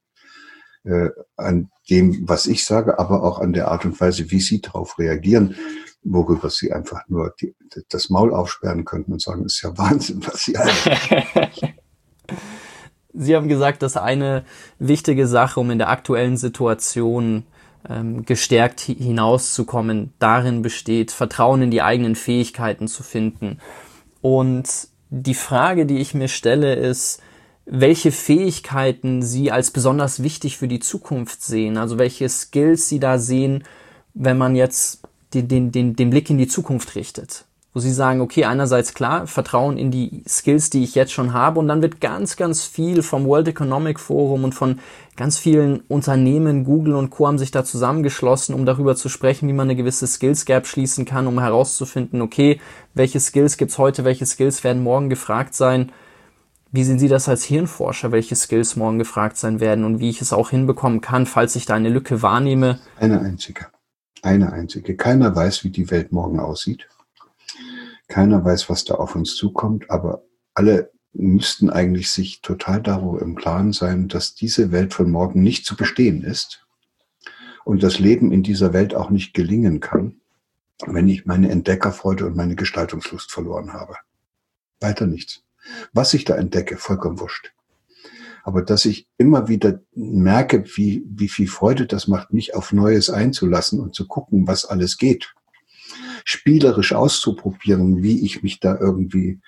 an dem, was ich sage, aber auch an der Art und Weise, wie Sie darauf reagieren, worüber Sie einfach nur das Maul aufsperren könnten und sagen, ist ja Wahnsinn, was Sie eigentlich. Sie haben gesagt, dass eine wichtige Sache, um in der aktuellen Situation gestärkt hinauszukommen, darin besteht, Vertrauen in die eigenen Fähigkeiten zu finden. Und die Frage, die ich mir stelle, ist, welche Fähigkeiten Sie als besonders wichtig für die Zukunft sehen, also welche Skills Sie da sehen, wenn man jetzt den Blick in die Zukunft richtet. Wo Sie sagen, okay, einerseits klar, Vertrauen in die Skills, die ich jetzt schon habe, und dann wird ganz, ganz viel vom World Economic Forum und von ganz vielen Unternehmen, Google und Co. haben sich da zusammengeschlossen, um darüber zu sprechen, wie man eine gewisse Skills Gap schließen kann, um herauszufinden, okay, welche Skills gibt's heute, welche Skills werden morgen gefragt sein. Wie sehen Sie das als Hirnforscher, welche Skills morgen gefragt sein werden und wie ich es auch hinbekommen kann, falls ich da eine Lücke wahrnehme? Eine einzige. Keiner weiß, wie die Welt morgen aussieht. Keiner weiß, was da auf uns zukommt, aber alle müssten eigentlich sich total darüber im Klaren sein, dass diese Welt von morgen nicht zu bestehen ist und das Leben in dieser Welt auch nicht gelingen kann, wenn ich meine Entdeckerfreude und meine Gestaltungslust verloren habe. Weiter nichts. Was ich da entdecke, vollkommen wurscht. Aber dass ich immer wieder merke, wie viel Freude das macht, mich auf Neues einzulassen und zu gucken, was alles geht. Spielerisch auszuprobieren, wie ich mich da irgendwie,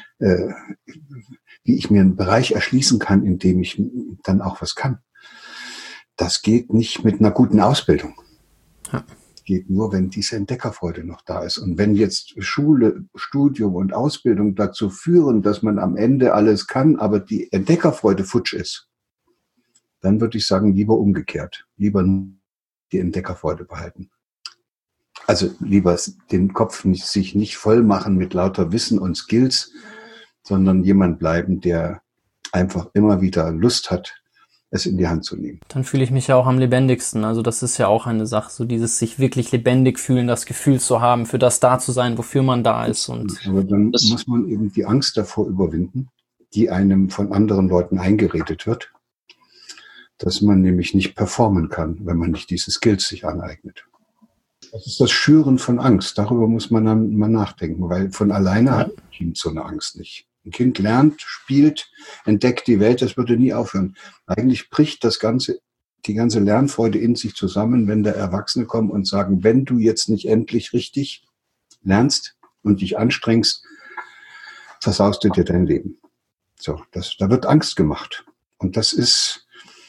wie ich mir einen Bereich erschließen kann, in dem ich dann auch was kann. Das geht nicht mit einer guten Ausbildung. Ja. Geht nur, wenn diese Entdeckerfreude noch da ist. Und wenn jetzt Schule, Studium und Ausbildung dazu führen, dass man am Ende alles kann, aber die Entdeckerfreude futsch ist, dann würde ich sagen, lieber umgekehrt. Lieber die Entdeckerfreude behalten. Also lieber den Kopf sich nicht voll machen mit lauter Wissen und Skills, sondern jemand bleiben, der einfach immer wieder Lust hat, es in die Hand zu nehmen. Dann fühle ich mich ja auch am lebendigsten. Also das ist ja auch eine Sache, so dieses sich wirklich lebendig fühlen, das Gefühl zu haben, für das da zu sein, wofür man da ist. Und aber dann muss man eben die Angst davor überwinden, die einem von anderen Leuten eingeredet wird, dass man nämlich nicht performen kann, wenn man nicht diese Skills sich aneignet. Das ist das Schüren von Angst. Darüber muss man dann mal nachdenken, weil von alleine hat ein Kind so eine Angst nicht. Ein Kind lernt, spielt, entdeckt die Welt, das würde nie aufhören. Eigentlich bricht die ganze Lernfreude in sich zusammen, wenn da Erwachsene kommen und sagen, wenn du jetzt nicht endlich richtig lernst und dich anstrengst, versaust du dir dein Leben. So, da wird Angst gemacht. Und das ist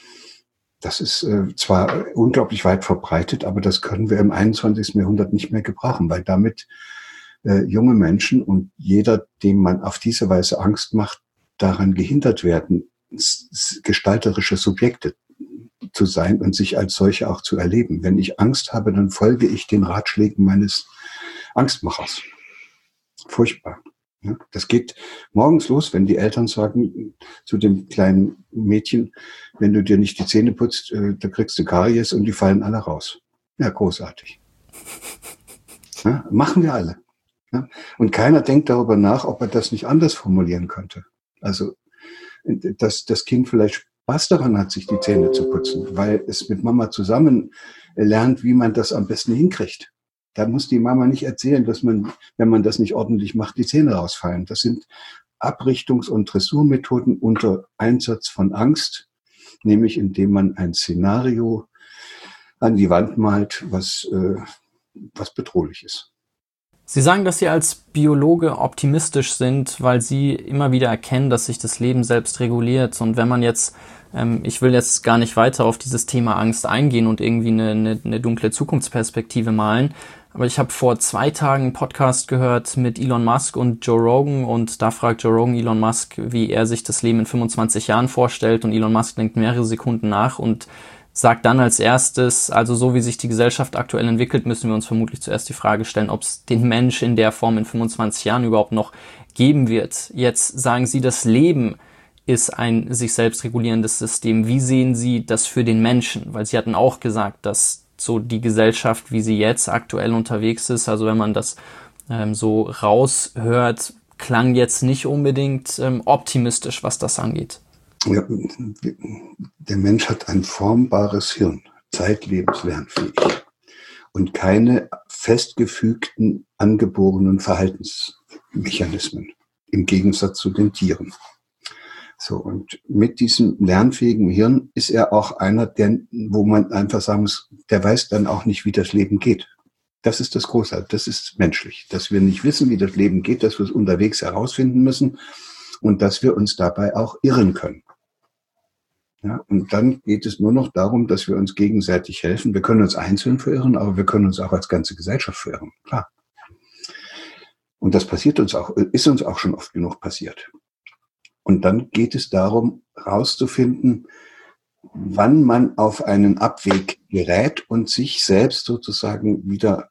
zwar unglaublich weit verbreitet, aber das können wir im 21. Jahrhundert nicht mehr gebrauchen, weil damit junge Menschen und jeder, dem man auf diese Weise Angst macht, daran gehindert werden, gestalterische Subjekte zu sein und sich als solche auch zu erleben. Wenn ich Angst habe, dann folge ich den Ratschlägen meines Angstmachers. Furchtbar. Ja, das geht morgens los, wenn die Eltern sagen zu dem kleinen Mädchen, wenn du dir nicht die Zähne putzt, da kriegst du Karies und die fallen alle raus. Ja, großartig. Ja, machen wir alle. Ja, und keiner denkt darüber nach, ob er das nicht anders formulieren könnte. Also, dass das Kind vielleicht Spaß daran hat, sich die Zähne zu putzen, weil es mit Mama zusammen lernt, wie man das am besten hinkriegt. Da muss die Mama nicht erzählen, dass man, wenn man das nicht ordentlich macht, die Zähne rausfallen. Das sind Abrichtungs- und Dressurmethoden unter Einsatz von Angst, nämlich indem man ein Szenario an die Wand malt, was bedrohlich ist. Sie sagen, dass Sie als Biologe optimistisch sind, weil Sie immer wieder erkennen, dass sich das Leben selbst reguliert. Und wenn man jetzt, ich will jetzt gar nicht weiter auf dieses Thema Angst eingehen und irgendwie eine dunkle Zukunftsperspektive malen, aber ich habe vor 2 Tagen einen Podcast gehört mit Elon Musk und Joe Rogan und da fragt Joe Rogan Elon Musk, wie er sich das Leben in 25 Jahren vorstellt und Elon Musk denkt mehrere Sekunden nach und sagt dann als erstes, also so wie sich die Gesellschaft aktuell entwickelt, müssen wir uns vermutlich zuerst die Frage stellen, ob es den Mensch in der Form in 25 Jahren überhaupt noch geben wird. Jetzt sagen Sie, das Leben ist ein sich selbst regulierendes System. Wie sehen Sie das für den Menschen? Weil Sie hatten auch gesagt, dass so die Gesellschaft, wie sie jetzt aktuell unterwegs ist, also wenn man das so raushört, klang jetzt nicht unbedingt optimistisch, was das angeht. Ja, der Mensch hat ein formbares Hirn, zeitlebens lernfähig und keine festgefügten, angeborenen Verhaltensmechanismen, im Gegensatz zu den Tieren. So, und mit diesem lernfähigen Hirn ist er auch einer, wo man einfach sagen muss, der weiß dann auch nicht, wie das Leben geht. Das ist das Große, das ist menschlich, dass wir nicht wissen, wie das Leben geht, dass wir es unterwegs herausfinden müssen und dass wir uns dabei auch irren können. Ja, und dann geht es nur noch darum, dass wir uns gegenseitig helfen. Wir können uns einzeln verirren, aber wir können uns auch als ganze Gesellschaft verirren, klar. Und das passiert uns auch, ist uns auch schon oft genug passiert. Und dann geht es darum, herauszufinden, wann man auf einen Abweg gerät und sich selbst sozusagen wieder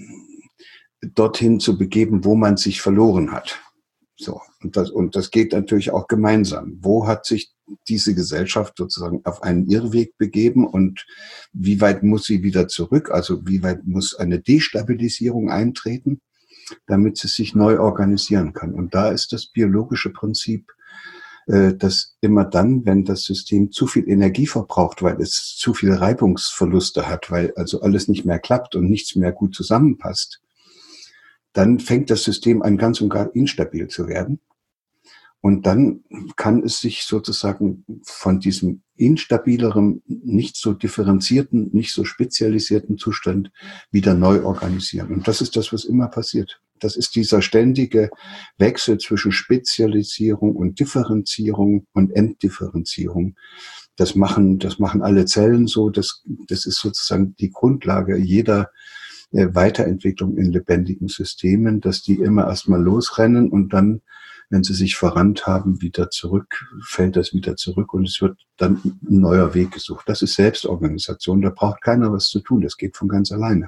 dorthin zu begeben, wo man sich verloren hat. So. Und das geht natürlich auch gemeinsam. Wo hat sich diese Gesellschaft sozusagen auf einen Irrweg begeben und wie weit muss sie wieder zurück? Also wie weit muss eine Destabilisierung eintreten, damit sie sich neu organisieren kann? Und da ist das biologische Prinzip, dass immer dann, wenn das System zu viel Energie verbraucht, weil es zu viele Reibungsverluste hat, weil also alles nicht mehr klappt und nichts mehr gut zusammenpasst, dann fängt das System an, ganz und gar instabil zu werden. Und dann kann es sich sozusagen von diesem instabileren, nicht so differenzierten, nicht so spezialisierten Zustand wieder neu organisieren. Und das ist das, was immer passiert. Das ist dieser ständige Wechsel zwischen Spezialisierung und Differenzierung und Entdifferenzierung. Das machen alle Zellen so. Das ist sozusagen die Grundlage jeder Weiterentwicklung in lebendigen Systemen, dass die immer erstmal losrennen und dann, wenn sie sich verrannt haben, wieder zurück, fällt das wieder zurück und es wird dann ein neuer Weg gesucht. Das ist Selbstorganisation, da braucht keiner was zu tun, das geht von ganz alleine.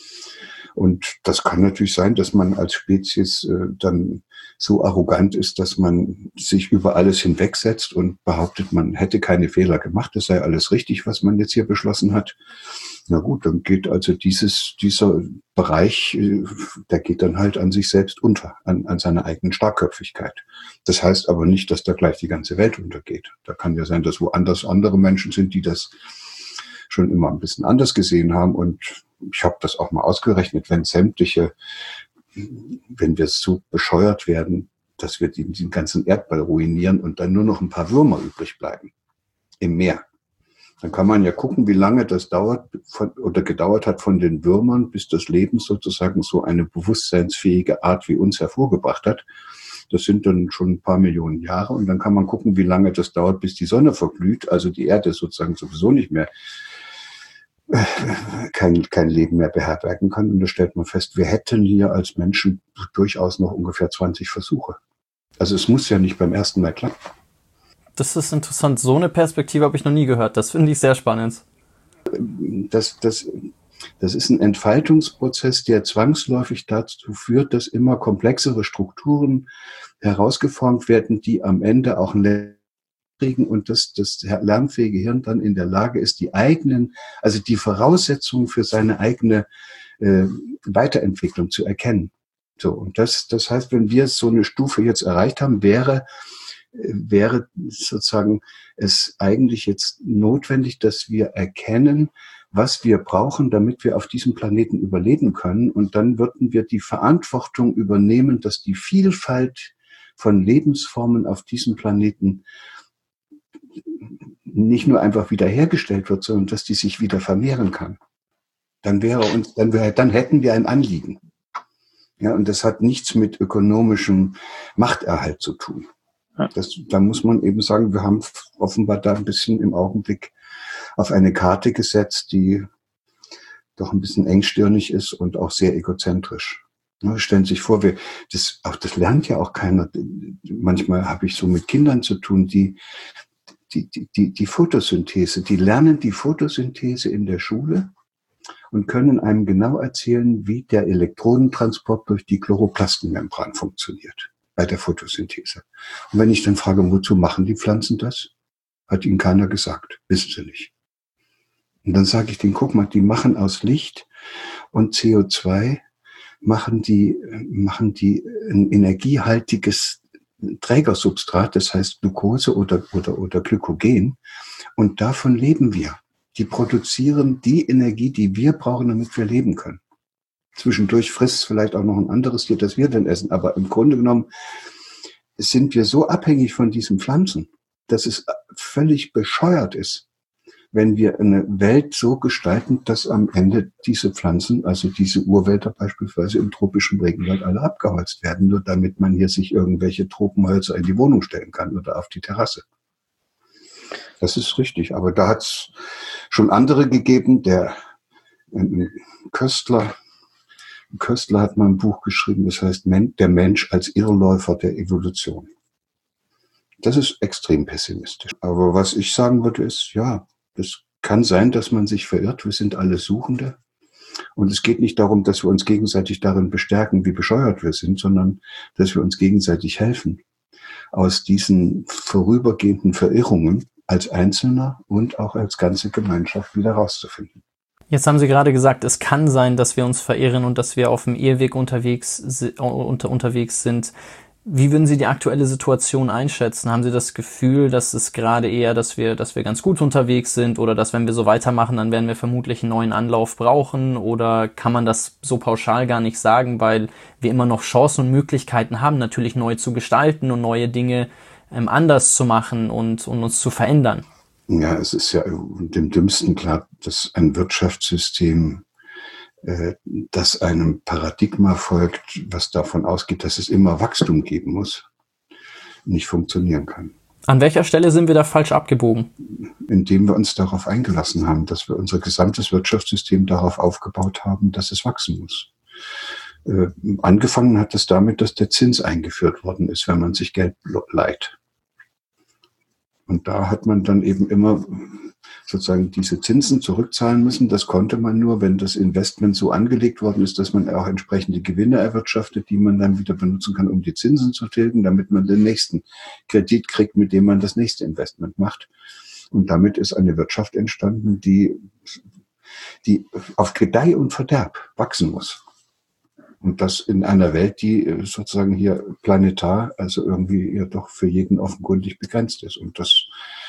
Und das kann natürlich sein, dass man als Spezies dann so arrogant ist, dass man sich über alles hinwegsetzt und behauptet, man hätte keine Fehler gemacht, es sei alles richtig, was man jetzt hier beschlossen hat. Na gut, dann geht also dieser Bereich, der geht dann halt an sich selbst unter, an seiner eigenen Starkköpfigkeit. Das heißt aber nicht, dass da gleich die ganze Welt untergeht. Da kann ja sein, dass woanders andere Menschen sind, die das schon immer ein bisschen anders gesehen haben. Und ich habe das auch mal ausgerechnet, wenn wir so bescheuert werden, dass wir den ganzen Erdball ruinieren und dann nur noch ein paar Würmer übrig bleiben im Meer. Dann kann man ja gucken, wie lange das gedauert hat von den Würmern, bis das Leben sozusagen so eine bewusstseinsfähige Art wie uns hervorgebracht hat. Das sind dann schon ein paar Millionen Jahre. Und dann kann man gucken, wie lange das dauert, bis die Sonne verglüht, also die Erde sozusagen sowieso nicht mehr kein Leben mehr beherbergen kann. Und da stellt man fest, wir hätten hier als Menschen durchaus noch ungefähr 20 Versuche. Also es muss ja nicht beim ersten Mal klappen. Das ist interessant. So eine Perspektive habe ich noch nie gehört. Das finde ich sehr spannend. Das ist ein Entfaltungsprozess, der zwangsläufig dazu führt, dass immer komplexere Strukturen herausgeformt werden, die am Ende auch ein kriegen und das lernfähige Hirn dann in der Lage ist, die Voraussetzungen für seine eigene Weiterentwicklung zu erkennen. So, und das heißt, wenn wir so eine Stufe jetzt erreicht haben, wäre sozusagen es eigentlich jetzt notwendig, dass wir erkennen, was wir brauchen, damit wir auf diesem Planeten überleben können. Und dann würden wir die Verantwortung übernehmen, dass die Vielfalt von Lebensformen auf diesem Planeten nicht nur einfach wiederhergestellt wird, sondern dass die sich wieder vermehren kann. Dann hätten wir ein Anliegen. Ja, und das hat nichts mit ökonomischem Machterhalt zu tun. Da muss man eben sagen, wir haben offenbar da ein bisschen im Augenblick auf eine Karte gesetzt, die doch ein bisschen engstirnig ist und auch sehr egozentrisch. Stellen Sie sich vor, das lernt ja auch keiner. Manchmal habe ich so mit Kindern zu tun, die Photosynthese, die lernen die Photosynthese in der Schule und können einem genau erzählen, wie der Elektronentransport durch die Chloroplastenmembran funktioniert bei der Photosynthese. Und wenn ich dann frage, wozu machen die Pflanzen das? Hat ihnen keiner gesagt. Wissen sie nicht. Und dann sage ich denen, guck mal, die machen aus Licht und CO2 machen die ein energiehaltiges Trägersubstrat, das heißt Glucose oder Glykogen. Und davon leben wir. Die produzieren die Energie, die wir brauchen, damit wir leben können. Zwischendurch frisst vielleicht auch noch ein anderes Tier, das wir dann essen. Aber im Grunde genommen sind wir so abhängig von diesen Pflanzen, dass es völlig bescheuert ist, wenn wir eine Welt so gestalten, dass am Ende diese Pflanzen, also diese Urwälder beispielsweise im tropischen Regenwald alle abgeholzt werden, nur damit man hier sich irgendwelche Tropenhölzer in die Wohnung stellen kann oder auf die Terrasse. Das ist richtig, aber da hat es schon andere gegeben. Köstler hat mal ein Buch geschrieben, das heißt Der Mensch als Irrläufer der Evolution. Das ist extrem pessimistisch. Aber was ich sagen würde ist, ja, es kann sein, dass man sich verirrt. Wir sind alle Suchende. Und es geht nicht darum, dass wir uns gegenseitig darin bestärken, wie bescheuert wir sind, sondern dass wir uns gegenseitig helfen, aus diesen vorübergehenden Verirrungen als Einzelner und auch als ganze Gemeinschaft wieder rauszufinden. Jetzt haben Sie gerade gesagt, es kann sein, dass wir uns verirren und dass wir auf dem Irrweg unterwegs sind. Wie würden Sie die aktuelle Situation einschätzen? Haben Sie das Gefühl, dass es gerade eher, dass wir ganz gut unterwegs sind oder dass, wenn wir so weitermachen, dann werden wir vermutlich einen neuen Anlauf brauchen? Oder kann man das so pauschal gar nicht sagen, weil wir immer noch Chancen und Möglichkeiten haben, natürlich neu zu gestalten und neue Dinge anders zu machen und uns zu verändern? Ja, es ist ja dem Dümmsten klar, dass ein Wirtschaftssystem, das einem Paradigma folgt, was davon ausgeht, dass es immer Wachstum geben muss, nicht funktionieren kann. An welcher Stelle sind wir da falsch abgebogen? Indem wir uns darauf eingelassen haben, dass wir unser gesamtes Wirtschaftssystem darauf aufgebaut haben, dass es wachsen muss. Angefangen hat es damit, dass der Zins eingeführt worden ist, wenn man sich Geld leiht. Und da hat man dann eben immer sozusagen diese Zinsen zurückzahlen müssen. Das konnte man nur, wenn das Investment so angelegt worden ist, dass man auch entsprechende Gewinne erwirtschaftet, die man dann wieder benutzen kann, um die Zinsen zu tilgen, damit man den nächsten Kredit kriegt, mit dem man das nächste Investment macht. Und damit ist eine Wirtschaft entstanden, die auf Gedeih und Verderb wachsen muss. Und das in einer Welt, die sozusagen hier planetar, also irgendwie ja doch für jeden offenkundig begrenzt ist. Und das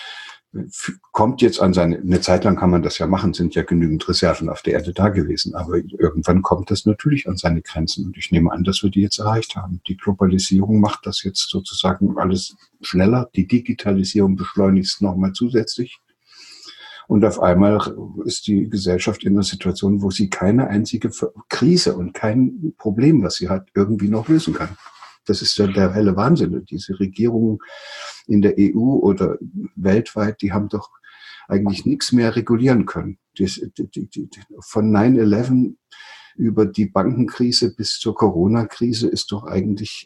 kommt jetzt an eine Zeit lang kann man das ja machen, sind ja genügend Reserven auf der Erde da gewesen. Aber irgendwann kommt das natürlich an seine Grenzen. Und ich nehme an, dass wir die jetzt erreicht haben. Die Globalisierung macht das jetzt sozusagen alles schneller. Die Digitalisierung beschleunigt es nochmal zusätzlich. Und auf einmal ist die Gesellschaft in einer Situation, wo sie keine einzige Krise und kein Problem, was sie hat, irgendwie noch lösen kann. Das ist ja der helle Wahnsinn. Diese Regierungen in der EU oder weltweit, die haben doch eigentlich nichts mehr regulieren können. Von 9/11 über die Bankenkrise bis zur Corona-Krise ist doch eigentlich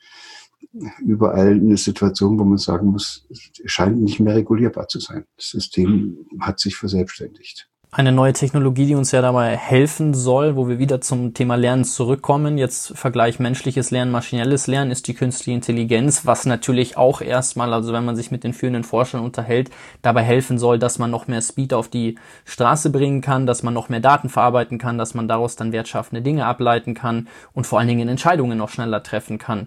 überall eine Situation, wo man sagen muss, es scheint nicht mehr regulierbar zu sein. Das System hat sich verselbstständigt. Eine neue Technologie, die uns ja dabei helfen soll, wo wir wieder zum Thema Lernen zurückkommen, jetzt Vergleich menschliches Lernen, maschinelles Lernen, ist die künstliche Intelligenz, was natürlich auch erstmal, also wenn man sich mit den führenden Forschern unterhält, dabei helfen soll, dass man noch mehr Speed auf die Straße bringen kann, dass man noch mehr Daten verarbeiten kann, dass man daraus dann wertschaffende Dinge ableiten kann und vor allen Dingen Entscheidungen noch schneller treffen kann.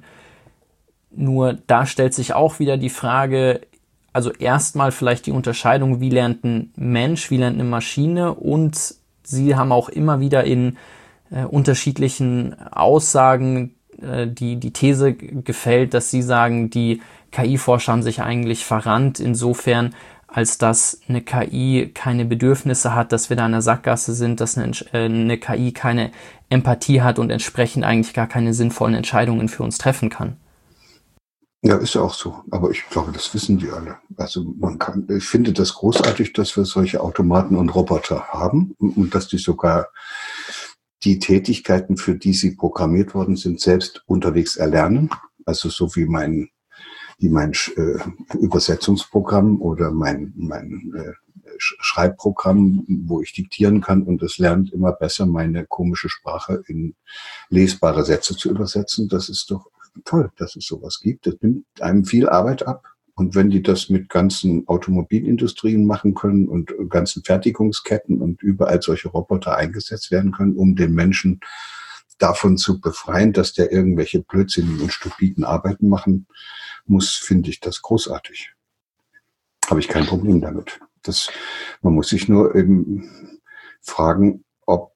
Nur da stellt sich auch wieder die Frage, also erstmal vielleicht die Unterscheidung, wie lernt ein Mensch, wie lernt eine Maschine, und Sie haben auch immer wieder in unterschiedlichen Aussagen die These gefällt, dass Sie sagen, die KI-Forscher haben sich eigentlich verrannt insofern, als dass eine KI keine Bedürfnisse hat, dass wir da in einer Sackgasse sind, dass eine KI keine Empathie hat und entsprechend eigentlich gar keine sinnvollen Entscheidungen für uns treffen kann. Ja, ist ja auch so. Aber ich glaube, das wissen die alle. Also ich finde das großartig, dass wir solche Automaten und Roboter haben und dass die sogar die Tätigkeiten, für die sie programmiert worden sind, selbst unterwegs erlernen. Also so wie mein Übersetzungsprogramm oder mein Schreibprogramm, wo ich diktieren kann, und es lernt immer besser, meine komische Sprache in lesbare Sätze zu übersetzen. Das ist doch toll, dass es sowas gibt. Das nimmt einem viel Arbeit ab. Und wenn die das mit ganzen Automobilindustrien machen können und ganzen Fertigungsketten und überall solche Roboter eingesetzt werden können, um den Menschen davon zu befreien, dass der irgendwelche blödsinnigen und stupiden Arbeiten machen muss, finde ich das großartig. Habe ich kein Problem damit. Man muss sich nur eben fragen, ob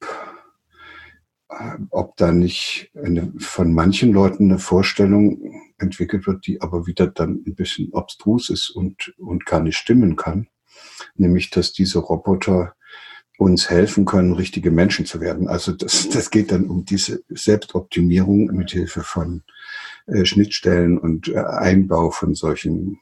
da nicht von manchen Leuten eine Vorstellung entwickelt wird, die aber wieder dann ein bisschen obstrus ist und gar nicht stimmen kann, nämlich dass diese Roboter uns helfen können, richtige Menschen zu werden. Also das geht dann um diese Selbstoptimierung mit Hilfe von Schnittstellen und Einbau von solchen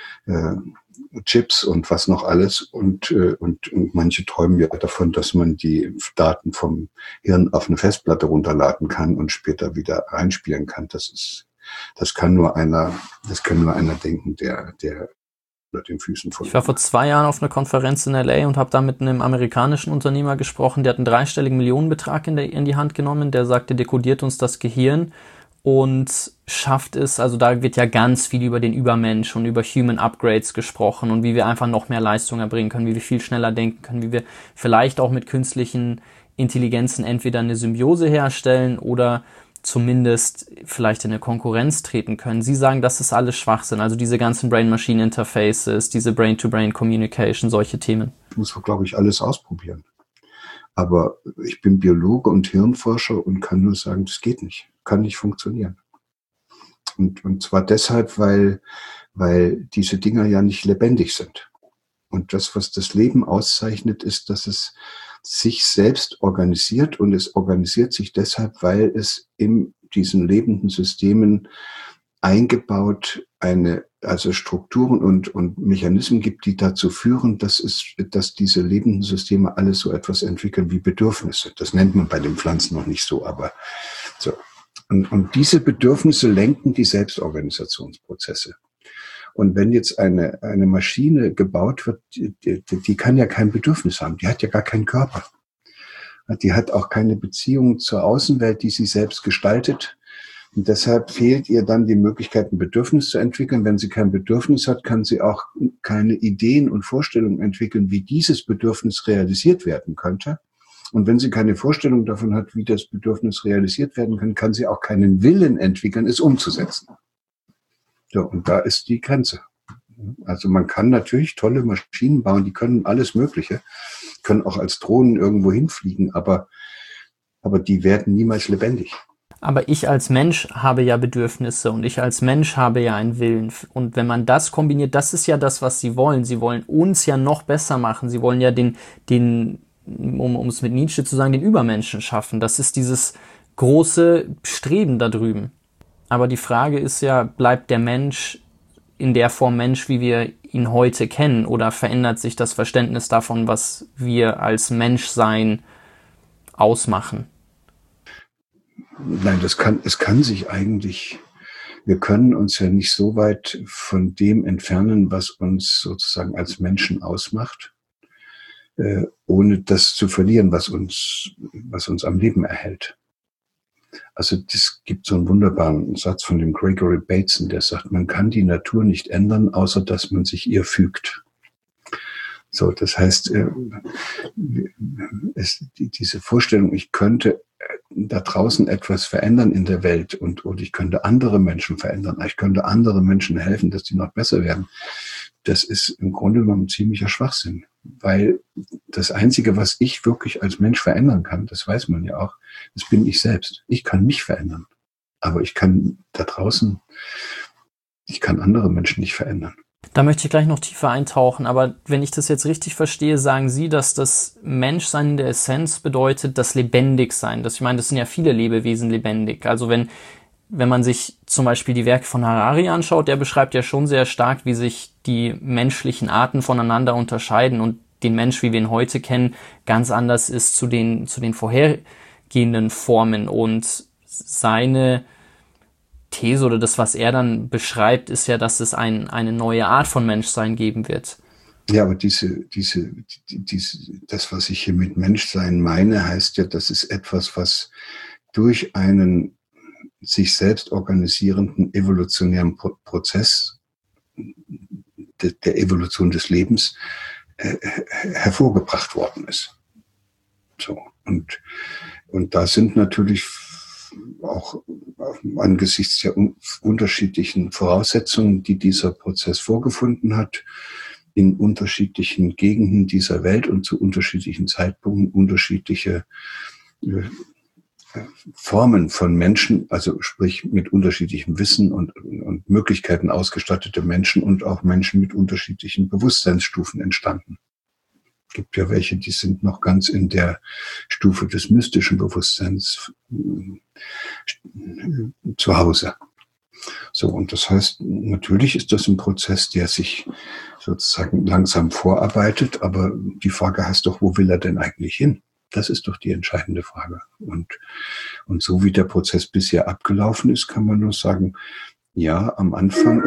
Chips und was noch alles. Und manche träumen ja davon, dass man die Daten vom Hirn auf eine Festplatte runterladen kann und später wieder reinspielen kann. Das kann nur einer denken, der unter den Füßen von. Ich war vor 2 Jahren auf einer Konferenz in LA und habe da mit einem amerikanischen Unternehmer gesprochen, der hat einen 3-stelligen Millionenbetrag in die Hand genommen, der sagte, dekodiert uns das Gehirn und schafft es, also da wird ja ganz viel über den Übermensch und über Human Upgrades gesprochen und wie wir einfach noch mehr Leistung erbringen können, wie wir viel schneller denken können, wie wir vielleicht auch mit künstlichen Intelligenzen entweder eine Symbiose herstellen oder zumindest vielleicht in eine Konkurrenz treten können. Sie sagen, das ist alles Schwachsinn, also diese ganzen Brain-Machine-Interfaces, diese Brain-to-Brain-Communication, solche Themen. Muss man, glaube ich, alles ausprobieren. Aber ich bin Biologe und Hirnforscher und kann nur sagen, das geht nicht, kann nicht funktionieren. Und zwar deshalb, weil diese Dinger ja nicht lebendig sind. Und das, was das Leben auszeichnet, ist, dass es sich selbst organisiert und es organisiert sich deshalb, weil es in diesen lebenden Systemen eingebaut also Strukturen und Mechanismen gibt, die dazu führen, dass diese lebenden Systeme alles so etwas entwickeln wie Bedürfnisse. Das nennt man bei den Pflanzen noch nicht so, aber so. Und diese Bedürfnisse lenken die Selbstorganisationsprozesse. Und wenn jetzt eine Maschine gebaut wird, die kann ja kein Bedürfnis haben, die hat ja gar keinen Körper. Die hat auch keine Beziehung zur Außenwelt, die sie selbst gestaltet. Und deshalb fehlt ihr dann die Möglichkeit, ein Bedürfnis zu entwickeln. Wenn sie kein Bedürfnis hat, kann sie auch keine Ideen und Vorstellungen entwickeln, wie dieses Bedürfnis realisiert werden könnte. Und wenn sie keine Vorstellung davon hat, wie das Bedürfnis realisiert werden kann, kann sie auch keinen Willen entwickeln, es umzusetzen. Ja, und da ist die Grenze. Also man kann natürlich tolle Maschinen bauen, die können alles Mögliche, können auch als Drohnen irgendwo hinfliegen, aber die werden niemals lebendig. Aber ich als Mensch habe ja Bedürfnisse und ich als Mensch habe ja einen Willen. Und wenn man das kombiniert, das ist ja das, was sie wollen. Sie wollen uns ja noch besser machen. Sie wollen ja um es mit Nietzsche zu sagen, den Übermenschen schaffen. Das ist dieses große Streben da drüben. Aber die Frage ist ja, bleibt der Mensch in der Form Mensch, wie wir ihn heute kennen, oder verändert sich das Verständnis davon, was wir als Menschsein ausmachen? Nein, es kann sich eigentlich, wir können uns ja nicht so weit von dem entfernen, was uns sozusagen als Menschen ausmacht, ohne das zu verlieren, was uns am Leben erhält. Also das gibt so einen wunderbaren Satz von dem Gregory Bateson, der sagt, man kann die Natur nicht ändern, außer dass man sich ihr fügt. So, das heißt, diese Vorstellung, ich könnte da draußen etwas verändern in der Welt und ich könnte andere Menschen verändern, ich könnte andere Menschen helfen, dass die noch besser werden, das ist im Grunde genommen ein ziemlicher Schwachsinn. Weil das Einzige, was ich wirklich als Mensch verändern kann, das weiß man ja auch, das bin ich selbst. Ich kann mich verändern. Aber ich kann da draußen, ich kann andere Menschen nicht verändern. Da möchte ich gleich noch tiefer eintauchen, aber wenn ich das jetzt richtig verstehe, sagen Sie, dass das Menschsein in der Essenz bedeutet, das Lebendigsein. Ich meine, das sind ja viele Lebewesen lebendig. Also wenn man sich zum Beispiel die Werke von Harari anschaut, der beschreibt ja schon sehr stark, wie sich die menschlichen Arten voneinander unterscheiden und den Mensch, wie wir ihn heute kennen, ganz anders ist zu den vorhergehenden Formen. Und seine These oder das, was er dann beschreibt, ist ja, dass es eine neue Art von Menschsein geben wird. Ja, aber das, was ich hier mit Menschsein meine, heißt ja, das ist etwas, was durch einen sich selbst organisierenden evolutionären Prozess der Evolution des Lebens hervorgebracht worden ist. So. Und da sind natürlich auch angesichts der unterschiedlichen Voraussetzungen, die dieser Prozess vorgefunden hat, in unterschiedlichen Gegenden dieser Welt und zu unterschiedlichen Zeitpunkten unterschiedliche Formen von Menschen, also sprich mit unterschiedlichem Wissen und Möglichkeiten ausgestattete Menschen und auch Menschen mit unterschiedlichen Bewusstseinsstufen entstanden. Gibt ja welche, die sind noch ganz in der Stufe des mystischen Bewusstseins zu Hause. So, und das heißt, natürlich ist das ein Prozess, der sich sozusagen langsam vorarbeitet, aber die Frage heißt doch, wo will er denn eigentlich hin? Das ist doch die entscheidende Frage. Und so wie der Prozess bisher abgelaufen ist, kann man nur sagen, ja, am Anfang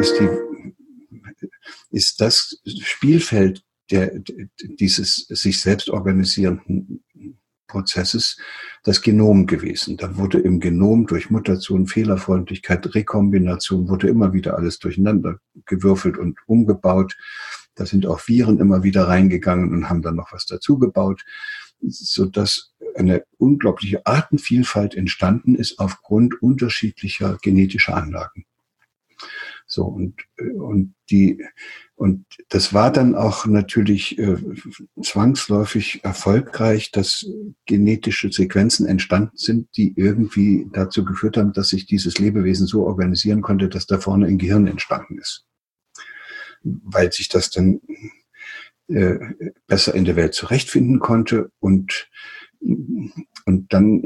ist das Spielfeld dieses sich selbst organisierenden Prozesses das Genom gewesen. Da wurde im Genom durch Mutation, Fehlerfreundlichkeit, Rekombination, wurde immer wieder alles durcheinander gewürfelt und umgebaut. Da sind auch Viren immer wieder reingegangen und haben dann noch was dazugebaut, sodass eine unglaubliche Artenvielfalt entstanden ist aufgrund unterschiedlicher genetischer Anlagen. So, und das war dann auch natürlich zwangsläufig erfolgreich, dass genetische Sequenzen entstanden sind, die irgendwie dazu geführt haben, dass sich dieses Lebewesen so organisieren konnte, dass da vorne ein Gehirn entstanden ist. Weil sich das dann besser in der Welt zurechtfinden konnte und dann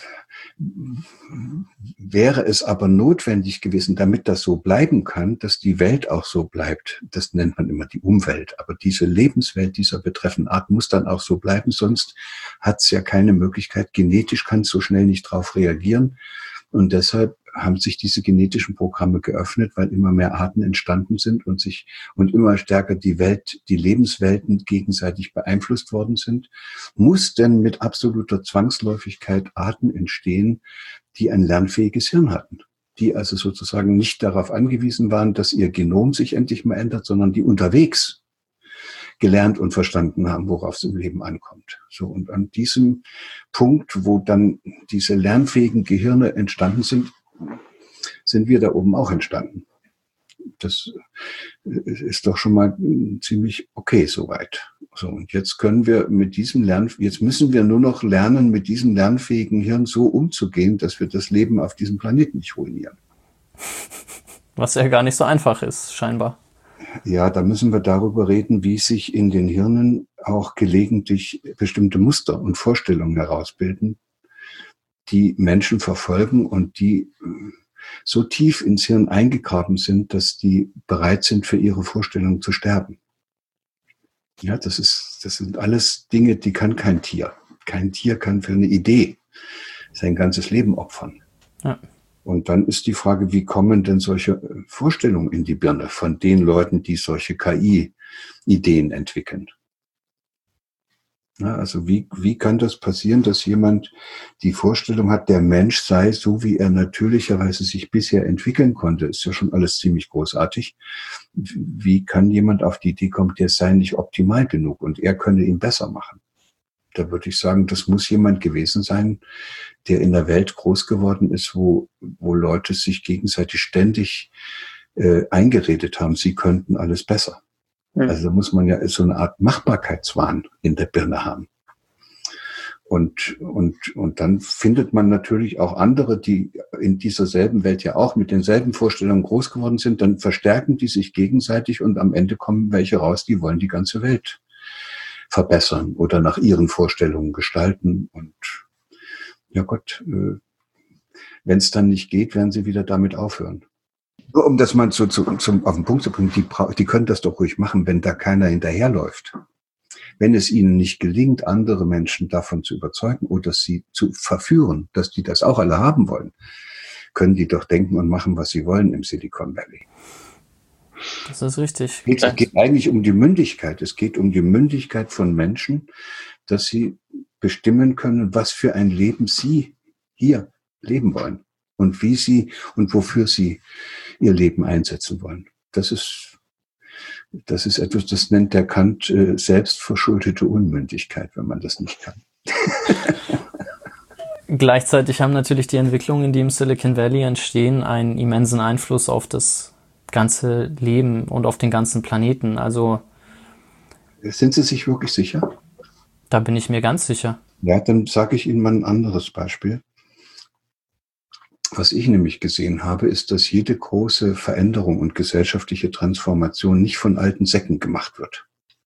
wäre es aber notwendig gewesen, damit das so bleiben kann, dass die Welt auch so bleibt. Das nennt man immer die Umwelt. Aber diese Lebenswelt dieser betreffenden Art muss dann auch so bleiben, sonst hat es ja keine Möglichkeit. Genetisch kann es so schnell nicht drauf reagieren. Und deshalb haben sich diese genetischen Programme geöffnet, weil immer mehr Arten entstanden sind und immer stärker die Lebenswelten gegenseitig beeinflusst worden sind. Muss denn mit absoluter Zwangsläufigkeit Arten entstehen, die ein lernfähiges Hirn hatten, die also sozusagen nicht darauf angewiesen waren, dass ihr Genom sich endlich mal ändert, sondern die unterwegs gelernt und verstanden haben, worauf es im Leben ankommt. So, und an diesem Punkt, wo dann diese lernfähigen Gehirne entstanden sind wir da oben auch entstanden. Das ist doch schon mal ziemlich okay soweit. So, und jetzt können wir jetzt müssen wir nur noch lernen, mit diesem lernfähigen Hirn so umzugehen, dass wir das Leben auf diesem Planeten nicht ruinieren. Was ja gar nicht so einfach ist, scheinbar. Ja, da müssen wir darüber reden, wie sich in den Hirnen auch gelegentlich bestimmte Muster und Vorstellungen herausbilden, die Menschen verfolgen und die so tief ins Hirn eingegraben sind, dass die bereit sind, für ihre Vorstellungen zu sterben. Ja, das sind alles Dinge, die kann kein Tier. Kein Tier kann für eine Idee sein ganzes Leben opfern. Ja. Und dann ist die Frage, wie kommen denn solche Vorstellungen in die Birne von den Leuten, die solche KI-Ideen entwickeln? Ja, also wie kann das passieren, dass jemand die Vorstellung hat, der Mensch sei so, wie er natürlicherweise sich bisher entwickeln konnte? Ist ja schon alles ziemlich großartig. Wie kann jemand auf die Idee kommen, der sei nicht optimal genug und er könne ihn besser machen? Da würde ich sagen, das muss jemand gewesen sein, der in der Welt groß geworden ist, wo Leute sich gegenseitig ständig eingeredet haben, sie könnten alles besser. Also da muss man ja so eine Art Machbarkeitswahn in der Birne haben. Und dann findet man natürlich auch andere, die in dieser selben Welt ja auch mit denselben Vorstellungen groß geworden sind, dann verstärken die sich gegenseitig und am Ende kommen welche raus, die wollen die ganze Welt verbessern oder nach ihren Vorstellungen gestalten. Und ja Gott, wenn es dann nicht geht, werden sie wieder damit aufhören. Nur um das mal auf den Punkt zu bringen, die können das doch ruhig machen, wenn da keiner hinterherläuft. Wenn es ihnen nicht gelingt, andere Menschen davon zu überzeugen oder sie zu verführen, dass die das auch alle haben wollen, können die doch denken und machen, was sie wollen im Silicon Valley. Das ist richtig. Es geht eigentlich um die Mündigkeit. Es geht um die Mündigkeit von Menschen, dass sie bestimmen können, was für ein Leben sie hier leben wollen und wie sie und wofür sie ihr Leben einsetzen wollen. Das ist etwas, das nennt der Kant selbstverschuldete Unmündigkeit, wenn man das nicht kann. Gleichzeitig haben natürlich die Entwicklungen, die im Silicon Valley entstehen, einen immensen Einfluss auf das ganze Leben und auf den ganzen Planeten. Also sind Sie sich wirklich sicher? Da bin ich mir ganz sicher. Ja, dann sage ich Ihnen mal ein anderes Beispiel. Was ich nämlich gesehen habe, ist, dass jede große Veränderung und gesellschaftliche Transformation nicht von alten Säcken gemacht wird,